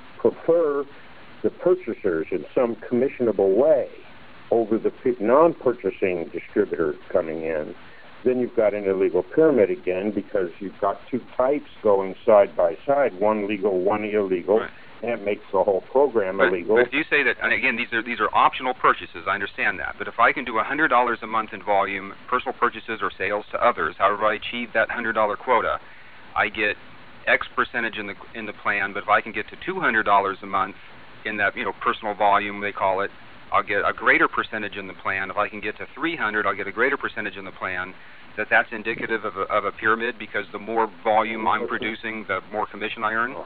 prefer the purchasers in some commissionable way over the non-purchasing distributor coming in, then you've got an illegal pyramid again, because you've got two types going side by side, one legal, one illegal, right. and it makes the whole program but, illegal. But if you say that, and again, these are these are optional purchases, I understand that, but if I can do one hundred dollars a month in volume, personal purchases or sales to others, however I achieve that one hundred dollars quota, I get X percentage in the in the plan, but if I can get to two hundred dollars a month in that, you know, personal volume, they call it, I'll get a greater percentage in the plan. If I can get to three hundred, I'll get a greater percentage in the plan. That that's indicative of a, of a pyramid, because the more volume I'm producing, the more commission I earn?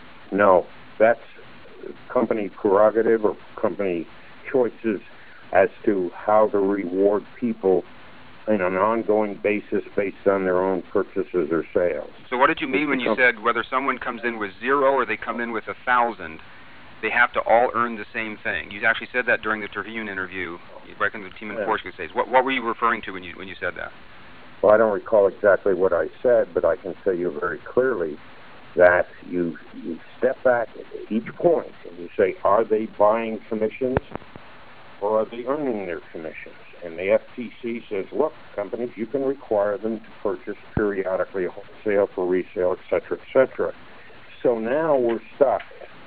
No, that's company prerogative or company choices as to how to reward people on an ongoing basis based on their own purchases or sales. So what did you mean when you said whether someone comes in with zero or they come in with a thousand, they have to all earn the same thing? You actually said that during the Terhune interview, back in the team in yeah. Porsche days. What what were you referring to when you when you said that? Well, I don't recall exactly what I said, but I can tell you very clearly that you, you step back at each point and you say, are they buying commissions or are they earning their commissions? And the F T C says, look, companies, you can require them to purchase periodically a wholesale for resale, et cetera, et cetera. So now we're stuck,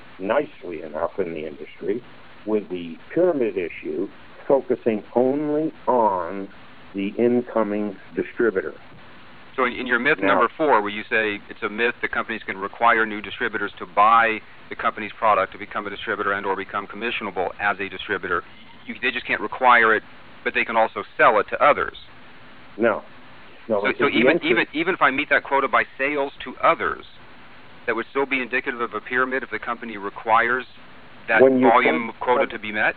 nicely enough in the industry, with the pyramid issue focusing only on the incoming distributor. So in, in your myth now, number four, where you say it's a myth that companies can require new distributors to buy the company's product to become a distributor and or become commissionable as a distributor, you, they just can't require it, but they can also sell it to others. No. no so so even, even, even if I meet that quota by sales to others, that would still be indicative of a pyramid if the company requires that volume of quota to be met?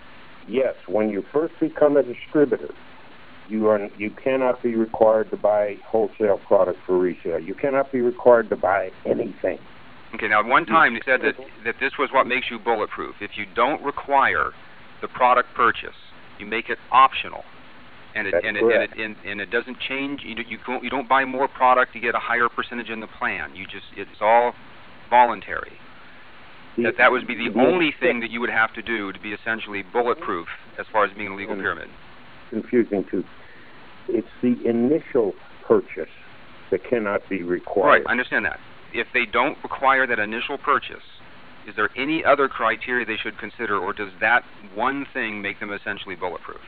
Yes. When you first become a distributor, You are you cannot be required to buy wholesale product for resale. You cannot be required to buy anything. Okay, now one time you said that, that this was what makes you bulletproof. If you don't require the product purchase, you make it optional. And it, and it, and, it, and, and it doesn't change. You, you, don't, you don't buy more product to get a higher percentage in the plan. You just It's all voluntary. That that would be the only thing that you would have to do to be essentially bulletproof as far as being a legal pyramid. Confusing too. It's the initial purchase that cannot be required. Right, I understand that. If they don't require that initial purchase, is there any other criteria they should consider, or does that one thing make them essentially bulletproof?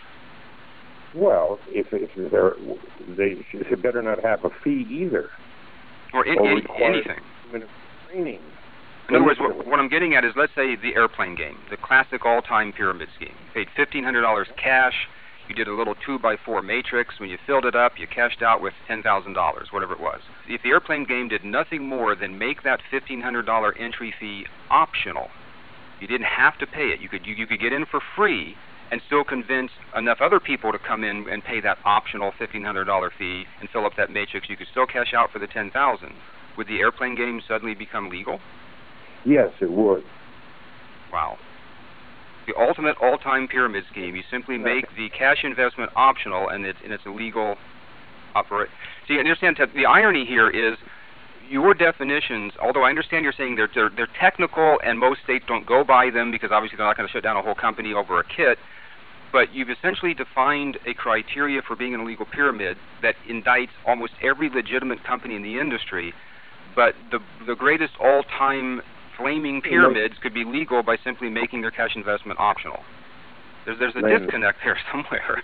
Well, if, if they're, they, should, they better not have a fee either. Or, in, or any, anything. Training. In other words, what, what I'm getting at is, let's say the airplane game, the classic all-time pyramid scheme. You paid fifteen hundred dollars cash. You did a little two by four matrix. When you filled it up, you cashed out with ten thousand dollars, whatever it was. If the airplane game did nothing more than make that fifteen hundred dollars entry fee optional, you didn't have to pay it. You could you, you could get in for free and still convince enough other people to come in and pay that optional fifteen hundred dollars fee and fill up that matrix. You could still cash out for the ten thousand dollars. Would the airplane game suddenly become legal? Yes, it would. Wow. The ultimate all-time pyramid scheme, you simply make the cash investment optional, and it's, and it's a legal operation. See, you understand, the irony here is your definitions, although I understand you're saying they're, they're, they're technical and most states don't go by them because obviously they're not going to shut down a whole company over a kit, but you've essentially defined a criteria for being an illegal pyramid that indicts almost every legitimate company in the industry, but the, the greatest all-time flaming pyramids could be legal by simply making their cash investment optional. There's there's a Lynn, disconnect there somewhere.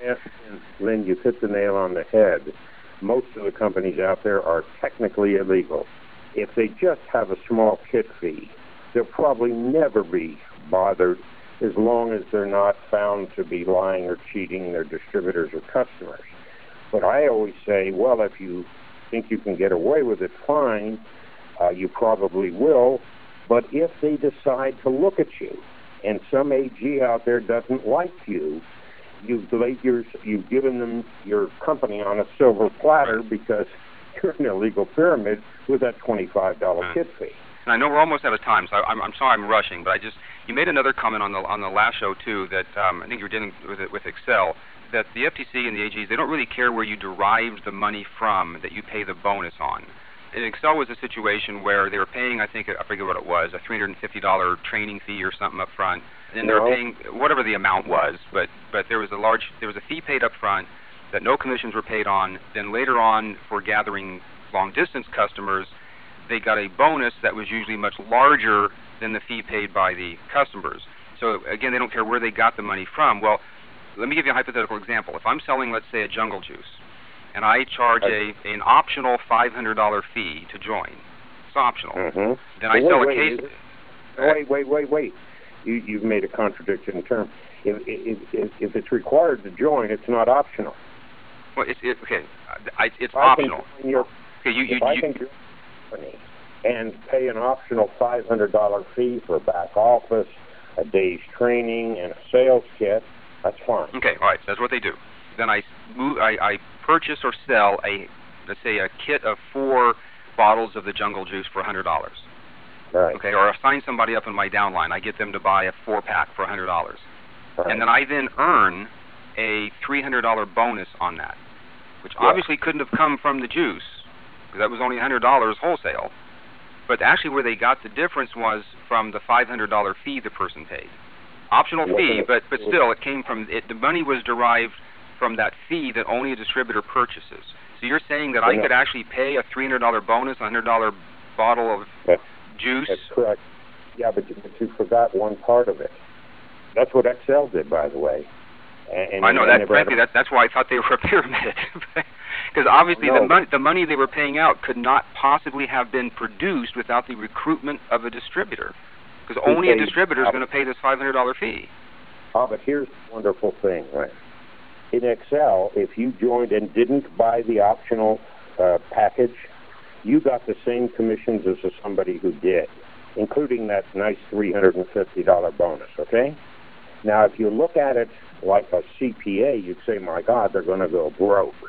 Lynn, you hit the nail on the head. Most of the companies out there are technically illegal. If they just have a small kit fee, they'll probably never be bothered as long as they're not found to be lying or cheating their distributors or customers. But I always say, well, if you think you can get away with it, fine. Uh, you probably will. But if they decide to look at you, and some A G out there doesn't like you, you've laid your, you've given them your company on a silver platter because you're an illegal pyramid with that twenty-five dollars kit fee. And I know we're almost out of time, so I'm, I'm sorry I'm rushing, but I just you made another comment on the on the last show too that um, I think you were dealing with it with Excel, that the F T C and the A Gs, they don't really care where you derived the money from that you pay the bonus on. And Excel was a situation where they were paying, I think, I forget what it was, a three hundred fifty dollars training fee or something up front, and then they were paying whatever the amount was, but but there was a large, there was a fee paid up front that no commissions were paid on. Then later on, for gathering long-distance customers, they got a bonus that was usually much larger than the fee paid by the customers. So again, they don't care where they got the money from. Well, let me give you a hypothetical example. If I'm selling, let's say, a Jungle Juice, and I charge a an optional five hundred dollars fee to join. It's optional. Mm-hmm. Then I well, sell wait, a case. Wait, wait, wait, wait. You, you've made a contradiction in terms. If, if, if, if it's required to join, it's not optional. Well, it's it, okay. I, it's if I optional. Can your, okay, you, you, if I you, can join a company and pay an optional five hundred dollars fee for back office, a day's training, and a sales kit, that's fine. Okay, all right. So that's what they do. Then I move. I, I purchase or sell a, let's say, a kit of four bottles of the Jungle Juice for one hundred dollars. Right. Okay, or I sign somebody up in my downline. I get them to buy a four-pack for one hundred dollars. Right. And then I then earn a three hundred dollars bonus on that, which yeah. obviously couldn't have come from the juice, because that was only one hundred dollars wholesale. But actually where they got the difference was from the five hundred dollars fee the person paid. Optional fee, but, but still, it came from, it, the money was derived from that fee that only a distributor purchases. So you're saying that I could actually pay a three hundred dollars bonus, a one hundred dollars bottle of that's, juice? That's correct. Yeah, but you, but you forgot one part of it. That's what Excel did, by the way. And, and I know, that, frankly, that, that's why I thought they were a pyramid. Because obviously no. the, money, the money they were paying out could not possibly have been produced without the recruitment of a distributor. Because only a distributor is going to pay this five hundred dollars fee. Oh, but here's the wonderful thing, right? In Excel, if you joined and didn't buy the optional uh, package, you got the same commissions as somebody who did, including that nice three hundred fifty dollars bonus, okay? Now, if you look at it like a C P A, you'd say, my God, they're going to go broke.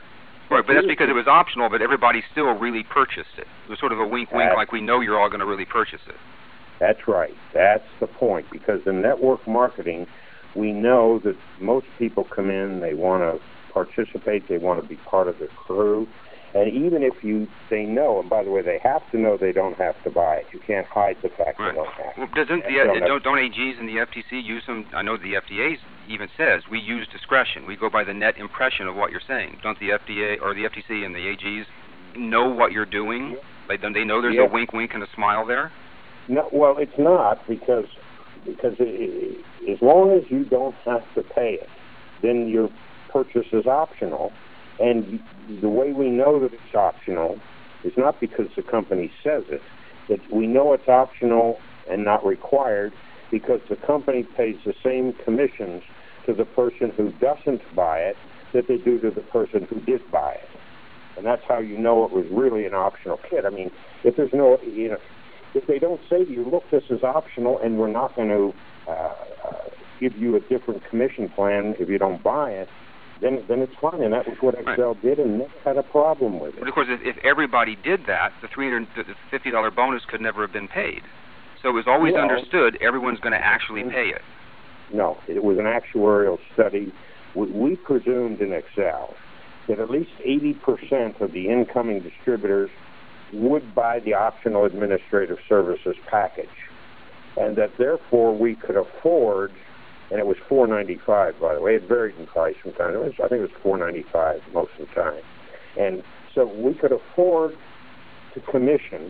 Right, but that's because it was optional, but everybody still really purchased it. It was sort of a wink-wink, like we know you're all going to really purchase it. That's right. That's the point, because in network marketing, we know that most people come in, they want to participate, they want to be part of the crew, and even if you they know, and by the way, they have to know they don't have to buy it. You can't hide the fact right. they don't have to. Well, doesn't the, uh, don't, don't A Gs and the F T C use them? I know the F D A even says we use discretion. We go by the net impression of what you're saying. Don't the F D A or the F T C and the A Gs know what you're doing? Like, don't they know there's yeah. a wink, wink, and a smile there? No, well, it's not, because because it, as long as you don't have to pay it, then your purchase is optional. And the way we know that it's optional is not because the company says it. That we know it's optional and not required because the company pays the same commissions to the person who doesn't buy it that they do to the person who did buy it. And that's how you know it was really an optional kit. I mean, if there's no, you know, if they don't say to you, look, this is optional and we're not going to uh, uh, give you a different commission plan if you don't buy it, then then it's fine. And that was what Excel right. did, and never had a problem with it. But of course, if, if everybody did that, the three hundred fifty dollars bonus could never have been paid. So it was always well, understood everyone's going to actually pay it. No, it was an actuarial study. We, we presumed in Excel that at least eighty percent of the incoming distributors would buy the optional administrative services package, and that therefore we could afford, and it was four ninety-five, by the way. It varied in price sometimes. It was, I think it was four ninety-five most of the time. And so we could afford to commission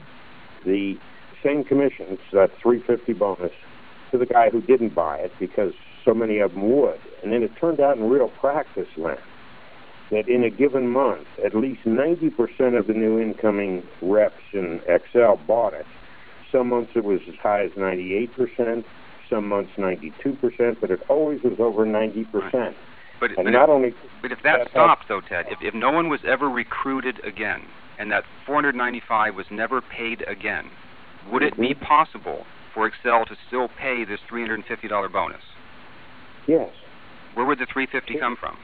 the same commissions, that three hundred fifty dollars bonus, to the guy who didn't buy it, because so many of them would. And then it turned out in real practice, Len, that in a given month, at least ninety percent of the new incoming reps in Excel bought it. Some months it was as high as ninety-eight percent, some months ninety-two percent, but it always was over ninety percent. Right. But, and but, not if, only but if that, that stopped, though, Ted, if, if no one was ever recruited again, and that four hundred ninety-five dollars was never paid again, would it mm-hmm. be possible for Excel to still pay this three hundred fifty dollars bonus? Yes. Where would the three hundred fifty dollars come from?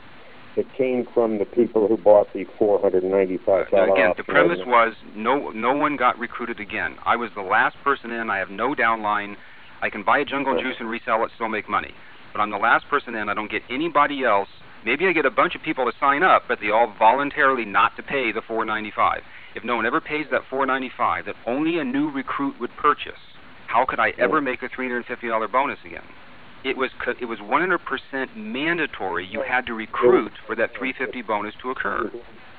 It came from the people who bought the four hundred ninety-five dollars. Uh, again, the premise was no no one got recruited again. I was the last person in. I have no downline. I can buy a Jungle right. Juice and resell it, still make money. But I'm the last person in. I don't get anybody else. Maybe I get a bunch of people to sign up, but they all voluntarily not to pay the four hundred ninety-five dollars. If no one ever pays that four hundred ninety-five dollars that only a new recruit would purchase, how could I ever make a three hundred fifty dollars bonus again? It was it was one hundred percent mandatory. You had to recruit for that three hundred fifty dollars bonus to occur.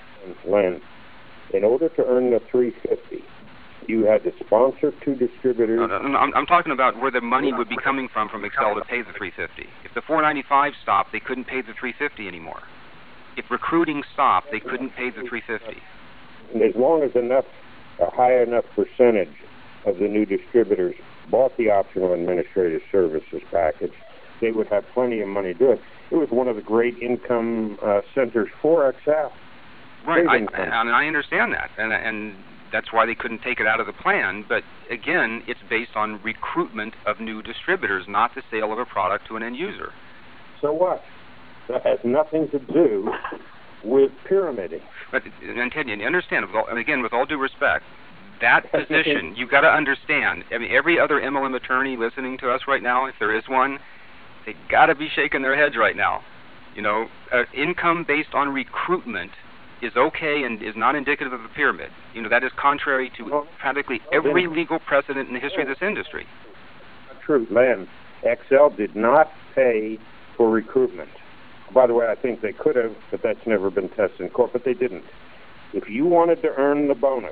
Len, in order to earn the three hundred fifty dollars, you had to sponsor two distributors. No, no, no, I'm, I'm talking about where the money would be coming from from Excel to pay the three hundred fifty dollars. If the four hundred ninety-five dollars stopped, they couldn't pay the three hundred fifty dollars anymore. If recruiting stopped, they couldn't pay the three hundred fifty dollars. As long as enough, a high enough percentage of the new distributors bought the optional administrative services package, they would have plenty of money to do it. It was one of the great income uh, centers for Excel. Right, I, and I understand that, and and that's why they couldn't take it out of the plan. But again, it's based on recruitment of new distributors, not the sale of a product to an end user. So what? That has nothing to do with pyramiding. But and Ted, you understand, with all, and again, with all due respect, that position, you've got to understand. I mean, every other M L M attorney listening to us right now, if there is one, they got to be shaking their heads right now. You know, uh, income based on recruitment is okay and is not indicative of a pyramid. You know, that is contrary to well, practically every legal precedent in the history of this industry. True, Len. Excel did not pay for recruitment. By the way, I think they could have, but that's never been tested in court, but they didn't. If you wanted to earn the bonus,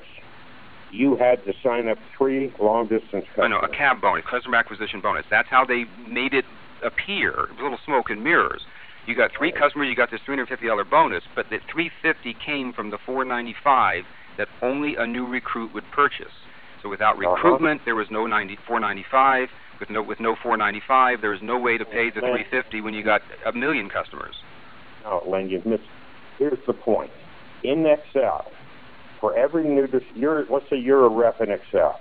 you had to sign up three long-distance customers. I know, a C A B bonus, customer acquisition bonus. That's how they made it appear. It was a little smoke and mirrors. You got three customers, you got this three hundred fifty dollars bonus, but the three hundred fifty dollars came from the four hundred ninety-five dollars that only a new recruit would purchase. So without recruitment, uh-huh. there was no four hundred ninety-five dollars. With no with no four hundred ninety-five dollars, there was no way to pay the three hundred fifty dollars when you got a million customers. No, Len, you've missed. Here's the point. In Excel, for every new, you're, let's say you're a rep in Excel,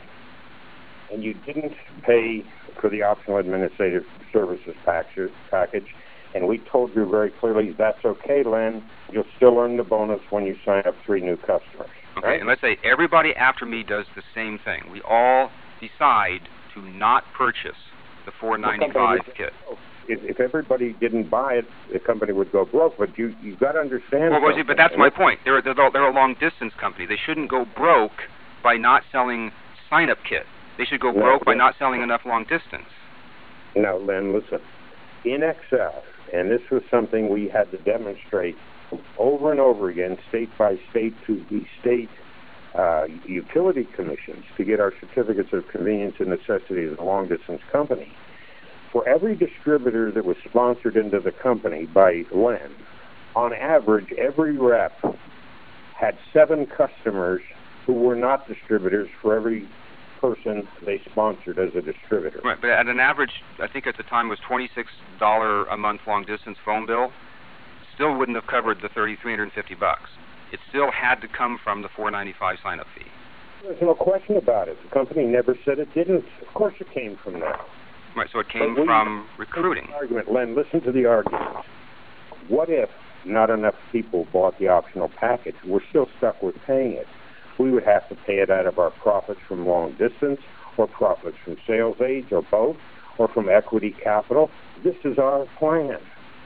and you didn't pay for the optional administrative services package, And we told you very clearly, that's okay, Len. You'll still earn the bonus when you sign up three new customers. Okay, right? And let's say everybody after me does the same thing. We all decide to not purchase the four ninety-five kit. If, if everybody didn't buy it, the company would go broke. But you you've got to understand. Well, well but that's my point. They're they're, they're a long distance company. They shouldn't go broke by not selling sign-up kit. They should go no, broke no. by not selling enough long distance. Now, Len, listen. In Excel, and this was something we had to demonstrate over and over again, state by state, to the state uh, utility commissions to get our certificates of convenience and necessity as a long-distance company. For every distributor that was sponsored into the company by Len, on average, every rep had seven customers who were not distributors for every person they sponsored as a distributor. Right, but at an average, I think at the time was twenty-six dollars a month long-distance phone bill, still wouldn't have covered the three thousand three hundred fifty bucks. It still had to come from the four ninety-five sign-up fee. There's no question about it. The company never said it didn't. Of course it came from that. Right, so it came from recruiting. Argument, Len, listen to the argument. What if not enough people bought the optional package? We're still stuck with paying it. We would have to pay it out of our profits from long distance, or profits from sales aids, or both, or from equity capital. This is our plan.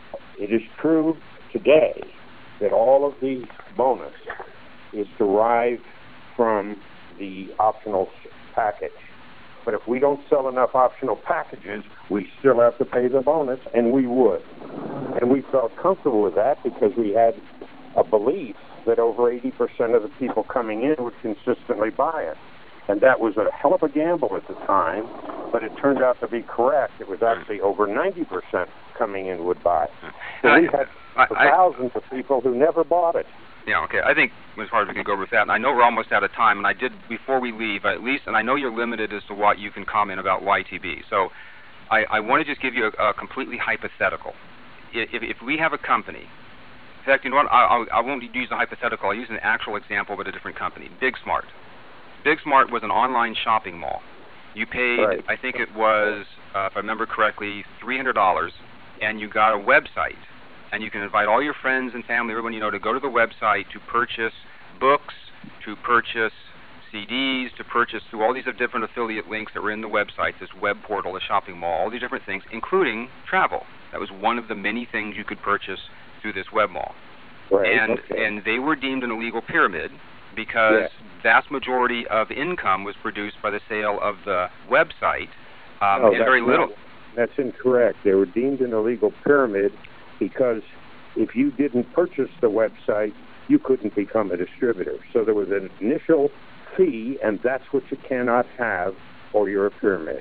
It is true today that all of the bonus is derived from the optional package. But if we don't sell enough optional packages, we still have to pay the bonus, and we would. And we felt comfortable with that because we had a belief that over eighty percent of the people coming in would consistently buy it. And that was a hell of a gamble at the time, but it turned out to be correct. It was actually over ninety percent coming in would buy. So we had I, I, thousands of people who never bought it. Yeah, okay. I think as far as we can go with that, and I know we're almost out of time, and I did, before we leave, at least, and I know you're limited as to what you can comment about Y T B, so I, I want to just give you a, a completely hypothetical. If, if we have a company, in fact, you know what, I, I, I won't use a hypothetical, I'll use an actual example but a different company, Big Smart. Big Smart was an online shopping mall. You paid, right. I think it was, uh, if I remember correctly, three hundred dollars, and you got a website. And you can invite all your friends and family, everyone you know, to go to the website to purchase books, to purchase C Ds, to purchase through all these different affiliate links that were in the website, this web portal, the shopping mall, all these different things, including travel. That was one of the many things you could purchase through this web mall. Right, and okay. and they were deemed an illegal pyramid because yes. vast majority of income was produced by the sale of the website, um, no, and very little. Not, that's incorrect. They were deemed an illegal pyramid because if you didn't purchase the website, you couldn't become a distributor. So there was an initial fee, and that's what you cannot have, or you're a pyramid.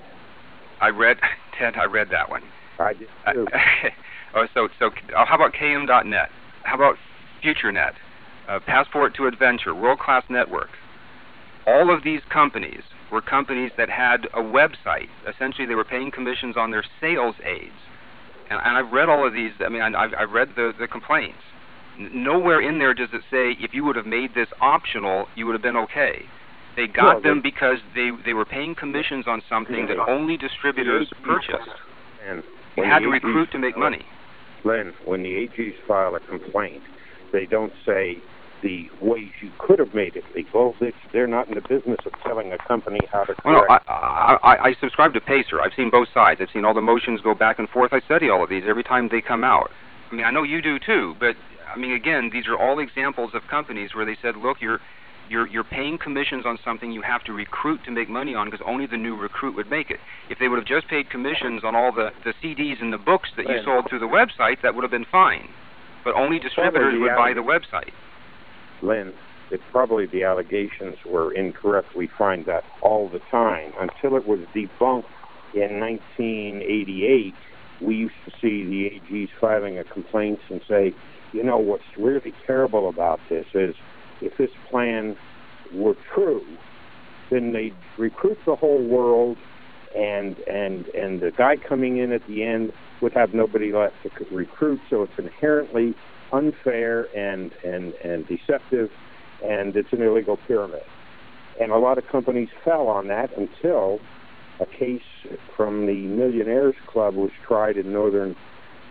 I read, Ted, I read that one. I did too. oh, so, so uh, how about K M dot net? How about FutureNet? Uh, Passport to Adventure, World Class Network. All of these companies were companies that had a website. Essentially, they were paying commissions on their sales aids. And, and I've read all of these. I mean, I, I've, I've read the, the complaints. N- nowhere in there does it say if you would have made this optional, you would have been okay. They got no, them because they, they were paying commissions on something that only distributors purchased. And you had to recruit to make money. Len, when the A Gs file a complaint, they don't say the ways you could have made it legal. They're not in the business of telling a company how to correct. Well, no, I, I, I subscribe to Pacer. I've seen both sides. I've seen all the motions go back and forth. I study all of these every time they come out. I mean, I know you do too, but I mean, again, these are all examples of companies where they said, look, you're you're you're paying commissions on something you have to recruit to make money on because only the new recruit would make it. If they would have just paid commissions on all the, the C Ds and the books that you sold through the website, that would have been fine. But only distributors would buy the website. Len, it's probably the allegations were incorrect. We find that all the time. Until it was debunked in nineteen eighty-eight, we used to see the A Gs filing a complaints and say, you know, what's really terrible about this is if this plan were true, then they'd recruit the whole world, and and and the guy coming in at the end would have nobody left to recruit, so it's inherently unfair and, and, and deceptive, and it's an illegal pyramid. And a lot of companies fell on that until a case from the Millionaires Club was tried in Northern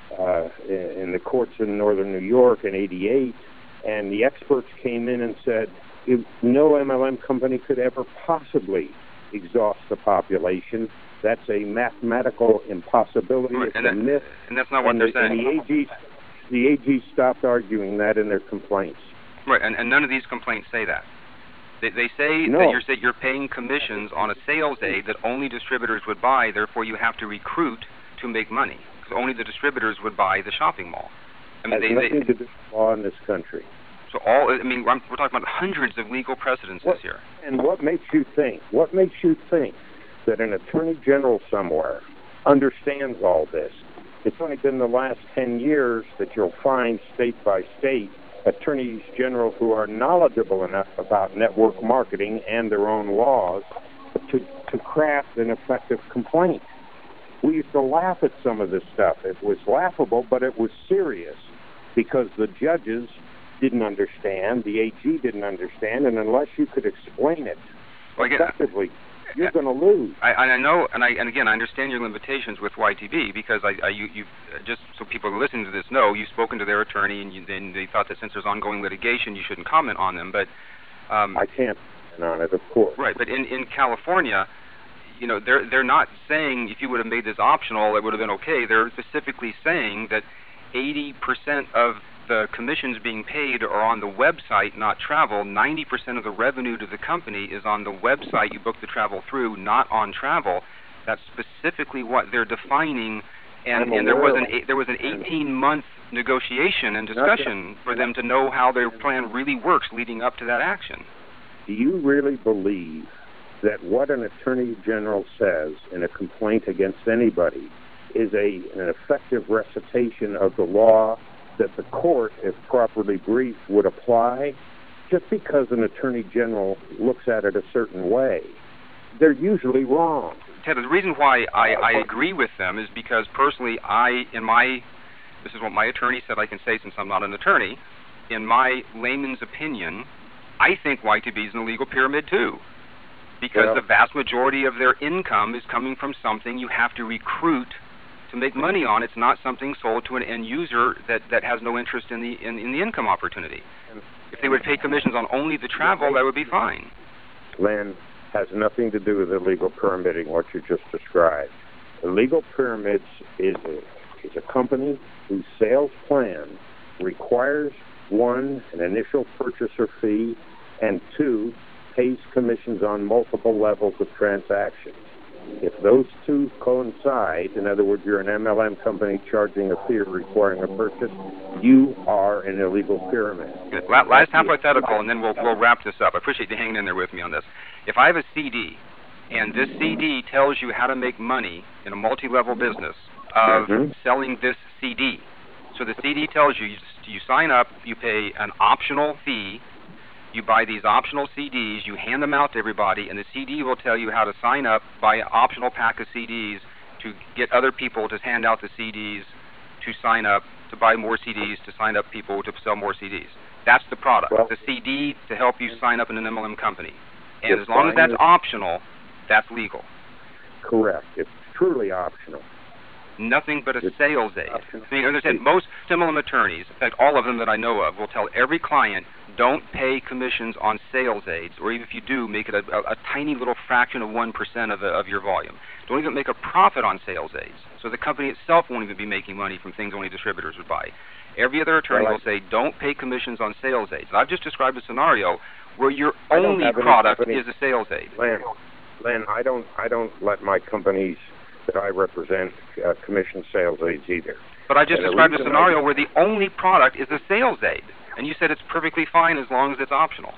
uh, in the courts in northern New York in eighty-eight, and the experts came in and said if no M L M company could ever possibly exhaust the population. That's a mathematical impossibility. Right, it's and a that, myth. And that's not what and they're the, saying. And the A G, the A G stopped arguing that in their complaints. Right, and, and none of these complaints say that. They, they say no. that you're, that you're paying commissions on a sales aid that only distributors would buy, therefore you have to recruit to make money, because only the distributors would buy the shopping mall. I mean, has they, nothing they, to do with law in this country. So all, I mean, we're, we're talking about hundreds of legal precedences what, here. And what makes you think, what makes you think that an attorney general somewhere understands all this? It's only been the last ten years that you'll find state by state attorneys general who are knowledgeable enough about network marketing and their own laws to, to craft an effective complaint. We used to laugh at some of this stuff. It was laughable, but it was serious because the judges didn't understand, the A G didn't understand, and unless you could explain it well, again, effectively, you're going to lose. I, I know, and I and again, I understand your limitations with Y T B because I, I you, you just so people who are listening to this know, you've spoken to their attorney, and you, then they thought that since there's ongoing litigation, you shouldn't comment on them. But um, I can't comment on it, of course. Right, but in in California, you know, they're they're not saying if you would have made this optional, it would have been okay. They're specifically saying that eighty percent of the commissions being paid are on the website, not travel. ninety percent of the revenue to the company is on the website you book the travel through, not on travel. That's specifically what they're defining, and, and there was an there was an eighteen month negotiation and discussion for them to know how their plan really works leading up to that action. Do you really believe that what an attorney general says in a complaint against anybody is a an effective recitation of the law that the court, if properly briefed, would apply? Just because an attorney general looks at it a certain way, they're usually wrong. Ted, the reason why I, I agree with them is because personally, I, in my, this is what my attorney said I can say since I'm not an attorney, in my layman's opinion, I think Y T B is an illegal pyramid too. Because well, the vast majority of their income is coming from something you have to recruit to make money on. It's not something sold to an end user that, that has no interest in the in, in the income opportunity. If they would pay commissions on only the travel, that would be fine. Len, has nothing to do with illegal permitting, what you just described. Illegal pyramids is a, is a company whose sales plan requires, one, an initial purchaser fee, and two, pays commissions on multiple levels of transactions. If those two coincide, in other words, you're an M L M company charging a fee or requiring a purchase, you are an illegal pyramid. Good. Last hypothetical, and then we'll we'll wrap this up. I appreciate you hanging in there with me on this. If I have a C D, and this C D tells you how to make money in a multi-level business of mm-hmm. selling this C D, so the C D tells you, you you sign up, you pay an optional fee. You buy these optional C Ds, you hand them out to everybody, and the C D will tell you how to sign up, buy an optional pack of C Ds to get other people to hand out the C Ds, to sign up, to buy more C Ds, to sign up people to sell more C Ds. That's the product, well, the C D to help you sign up in an M L M company. And as long as that's optional, that's legal. Correct. It's truly optional. Nothing but a sales aid. I mean, as I said, most M L M attorneys, in fact, all of them that I know of, will tell every client, don't pay commissions on sales aids, or even if you do, make it a, a, a tiny little fraction of one percent of, of your volume. Don't even make a profit on sales aids. So the company itself won't even be making money from things only distributors would buy. Every other attorney well, will say, don't pay commissions on sales aids. And I've just described a scenario where your only product is a sales aid. Len, Len, I don't, I don't let my companies that I represent uh, commission sales aids either. But I just and described a scenario I... where the only product is a sales aid. And you said it's perfectly fine as long as it's optional.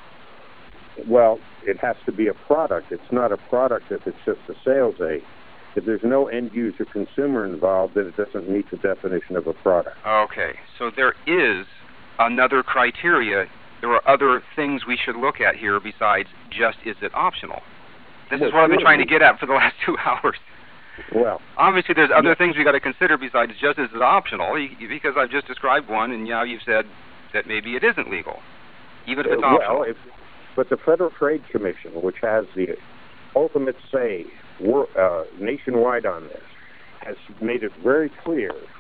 Well, it has to be a product. It's not a product if it's just a sales aid. If there's no end-user consumer involved, then it doesn't meet the definition of a product. Okay. So there is another criteria. There are other things we should look at here besides just is it optional. This well, is what I've been trying to get at for the last two hours. Well, obviously there's other yeah. things we've got to consider besides just is it optional, because I've just described one, and now you've said that maybe it isn't legal, even if it's uh, optional. Well, if, but the Federal Trade Commission, which has the ultimate say uh, nationwide on this, has made it very clear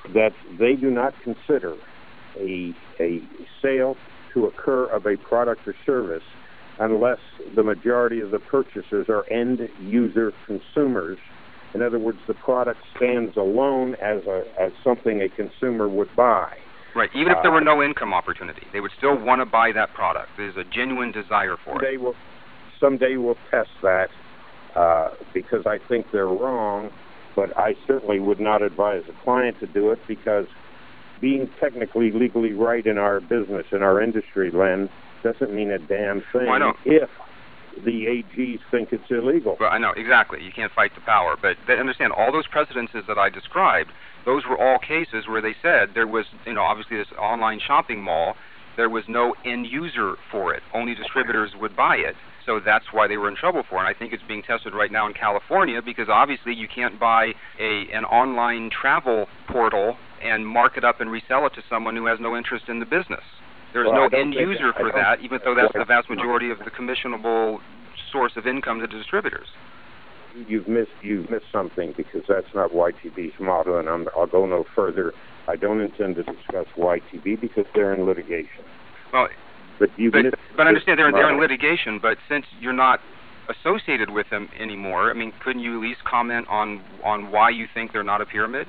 that they do not consider a, a sale to occur of a product or service unless the majority of the purchasers are end-user consumers. In other words, the product stands alone as a as something a consumer would buy. Right. Even if there were no income opportunity, they would still want to buy that product. There's a genuine desire for someday it. We'll, someday we'll test that uh, because I think they're wrong, but I certainly would not advise a client to do it because being technically legally right in our business, in our industry, Len, doesn't mean a damn thing well, I know. if the A Gs think it's illegal. Well, I know, exactly. You can't fight the power. But they understand all those precedences that I described, those were all cases where they said there was, you know, obviously this online shopping mall, there was no end user for it. Only distributors would buy it. So that's why they were in trouble for it. And I think it's being tested right now in California because obviously you can't buy a an online travel portal and mark it up and resell it to someone who has no interest in the business. There's well, no end user for that, even though that's the vast majority of the commissionable source of income to the distributors. You've missed you've missed something because that's not Y T B's model, and I'm, I'll go no further. I don't intend to discuss Y T B because they're in litigation. Well, but you but, missed but understand they're they're in model. litigation. But since you're not associated with them anymore, I mean, couldn't you at least comment on on why you think they're not a pyramid?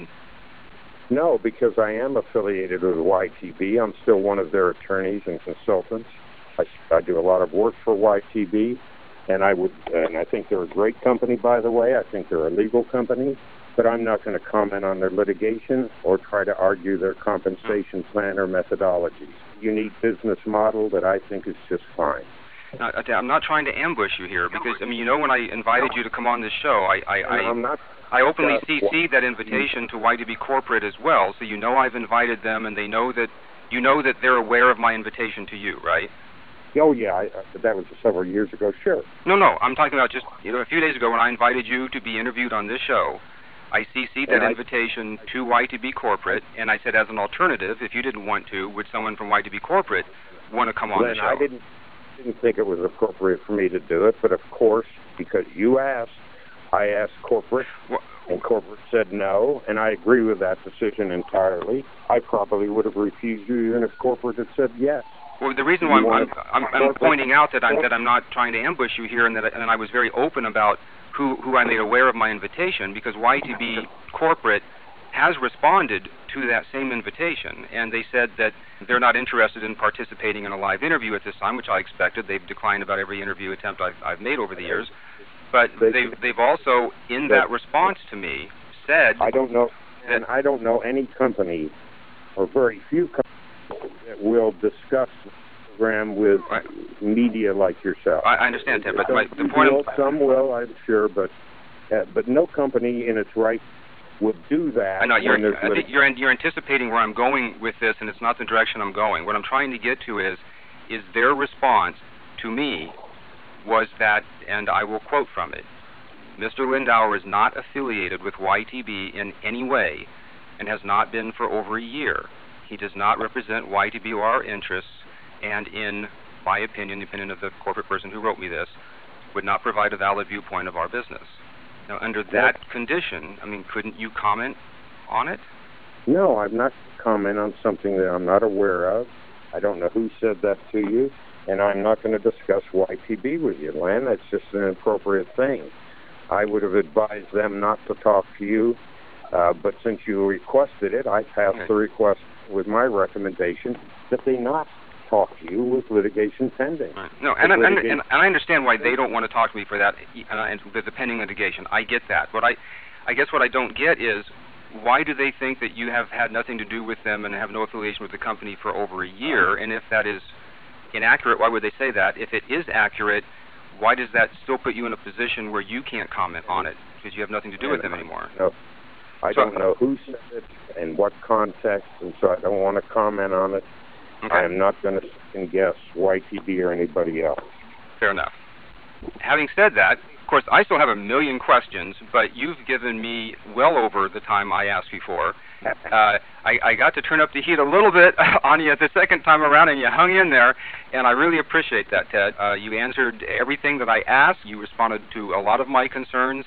No, because I am affiliated with Y T B. I'm still one of their attorneys and consultants. I, I do a lot of work for Y T B, and I would, and I think they're a great company, by the way. I think they're a legal company, but I'm not going to comment on their litigation or try to argue their compensation plan or methodology. Unique business model that I think is just fine. Now, I'm not trying to ambush you here because, I mean, you know, when I invited you to come on this show, I I, I, I'm not, I openly uh, C C'd that invitation to Y T B Corporate as well, so you know I've invited them, and they know that you know that they're aware of my invitation to you, right? Oh yeah, I, uh, that was several years ago. Sure. No, no, I'm talking about just you know a few days ago when I invited you to be interviewed on this show. I C C'd that And I- invitation to Y T B Corporate, and I said as an alternative, if you didn't want to, would someone from Y T B Corporate want to come on Then the show? I didn't didn't think it was appropriate for me to do it, but of course, because you asked, I asked corporate, Well, and corporate said no, and I agree with that decision entirely. I probably would have refused you even if corporate had said yes. Well, the reason why I'm, You I'm, want- I'm, I'm pointing out that I'm that I'm not trying to ambush you here, and that I, and I was very open about who who I made aware of my invitation, because Y T B Corporate has responded to that same invitation, and they said that they're not interested in participating in a live interview at this time, which I expected. They've declined about every interview attempt I've, I've made over the years, but they've they've also, in that response to me, said I don't know, that and I don't know any company, or very few companies, that will discuss the program with Right. media like yourself. I, I understand, Ted, but my, the Some point will, of some will, I'm sure, but uh, but no company in its right would do that. I know you're when there's I think you're you're anticipating where I'm going with this, and it's not the direction I'm going. What I'm trying to get to is is their response to me was that, and I will quote from it: Mister Lindauer is not affiliated with Y T B in any way, and has not been for over a year. He does not represent Y T B or our interests, and in my opinion, the opinion of the corporate person who wrote me this, would not provide a valid viewpoint of our business. Now, under that condition, I mean, couldn't you comment on it? No, I'm not comment on something that I'm not aware of. I don't know who said that to you, and I'm not going to discuss Y T B with you, Len. That's just an inappropriate thing. I would have advised them not to talk to you, uh, but since you requested it, I passed Okay. the request with my recommendation that they not talk to you with litigation pending. Right. No, and, and, and, litigation- and I understand why they don't want to talk to me for that, uh, and with the pending litigation. I get that. What I, I guess what I don't get is, why do they think that you have had nothing to do with them and have no affiliation with the company for over a year? And if that is inaccurate, why would they say that? If it is accurate, why does that still put you in a position where you can't comment on it because you have nothing to do with them anymore? No, I So- don't know who said it and what context, and so I don't want to comment on it. Okay. I am not going to second guess Y T B or anybody else. Fair enough. Having said that, of course, I still have a million questions, but you've given me well over the time I asked you for. Uh, I, I got to turn up the heat a little bit on you the second time around, and you hung in there, and I really appreciate that, Ted. Uh, you answered everything that I asked. You responded to a lot of my concerns.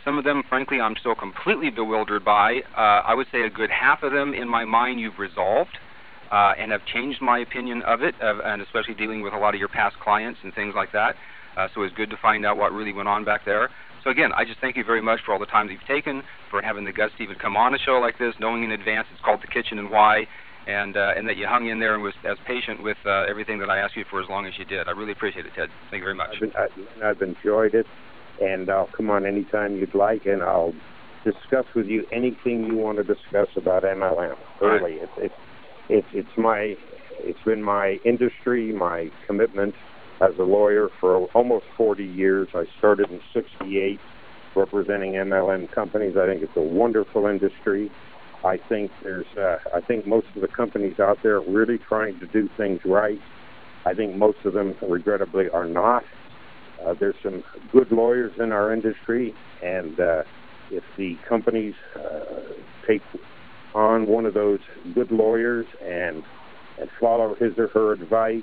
some of them, frankly, I'm still completely bewildered by. Uh, I would say a good half of them, in my mind, you've resolved uh, and have changed my opinion of it, of, and especially dealing with a lot of your past clients and things like that. Uh, so it's good to find out what really went on back there. So again, I just thank you very much for all the time that you've taken, for having the guts to even come on a show like this, knowing in advance it's called The Kitchen and Why, and uh, and that you hung in there and was as patient with uh, everything that I asked you for as long as you did. I really appreciate it, Ted. Thank you very much. I've, been, I, I've enjoyed it, and I'll come on anytime you'd like, and I'll discuss with you anything you want to discuss about M L M. Really, right. it's, it's, it's, it's, my, it's been my industry, my commitment as a lawyer for almost forty years. I started in sixty-eight representing M L M companies. I think it's a wonderful industry. I think there's, uh, I think most of the companies out there are really trying to do things right. I think most of them, regrettably, are not. Uh, there's some good lawyers in our industry, and uh, if the companies uh, take on one of those good lawyers and and follow his or her advice,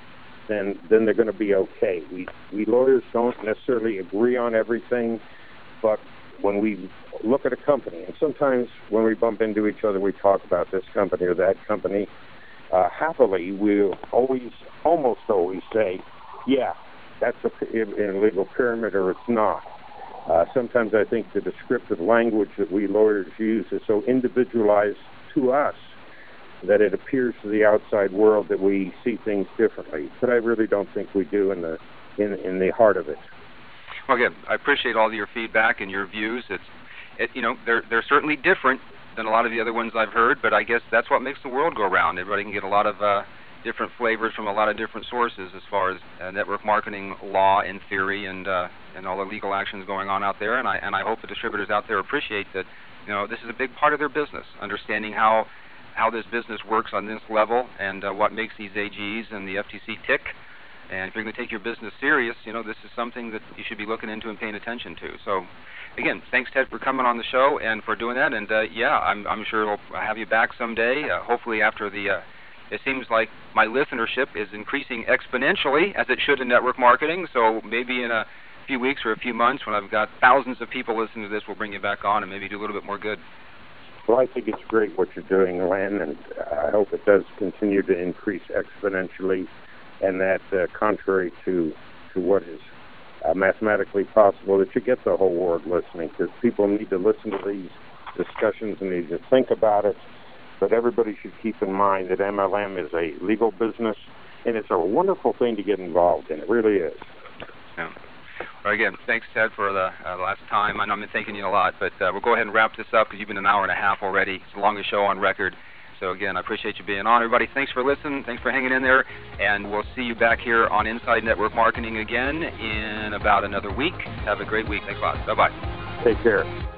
then then they're going to be okay. We we lawyers don't necessarily agree on everything, but when we look at a company, and sometimes when we bump into each other, we talk about this company or that company, uh, happily we'll always, almost always say, yeah, that's a, an illegal pyramid or it's not. Uh, sometimes I think the descriptive language that we lawyers use is so individualized to us that it appears to the outside world that we see things differently. But I really don't think we do in the in, in the heart of it. Well, again, I appreciate all of your feedback and your views. It's, it, you know, they're they're certainly different than a lot of the other ones I've heard, but I guess that's what makes the world go round. Everybody can get a lot of uh, different flavors from a lot of different sources as far as uh, network marketing law and theory and uh, and all the legal actions going on out there. And I and I hope the distributors out there appreciate that. You know, this is a big part of their business, understanding how how this business works on this level and uh, what makes these A Gs and the F T C tick. And if you're going to take your business serious, you know, this is something that you should be looking into and paying attention to. So, again, thanks, Ted, for coming on the show and for doing that. And, uh, yeah, I'm, I'm sure we'll have you back someday, uh, hopefully after the, uh, it seems like my listenership is increasing exponentially, as it should in network marketing. So maybe in a few weeks or a few months when I've got thousands of people listening to this, we'll bring you back on and maybe do a little bit more good. Well, I think it's great what you're doing, Len, and I hope it does continue to increase exponentially. And that, uh, contrary to to what is uh, mathematically possible, that you get the whole world listening, because people need to listen to these discussions and need to think about it. But everybody should keep in mind that M L M is a legal business, and it's a wonderful thing to get involved in. It really is. Yeah. Well, again, thanks, Ted, for the uh, last time. I know I've been thanking you a lot, but uh, we'll go ahead and wrap this up because you've been an hour and a half already. It's the longest show on record. So, again, I appreciate you being on. Everybody, thanks for listening. Thanks for hanging in there. And we'll see you back here on Inside Network Marketing again in about another week. Have a great week. Thanks a lot. Bye-bye. Take care.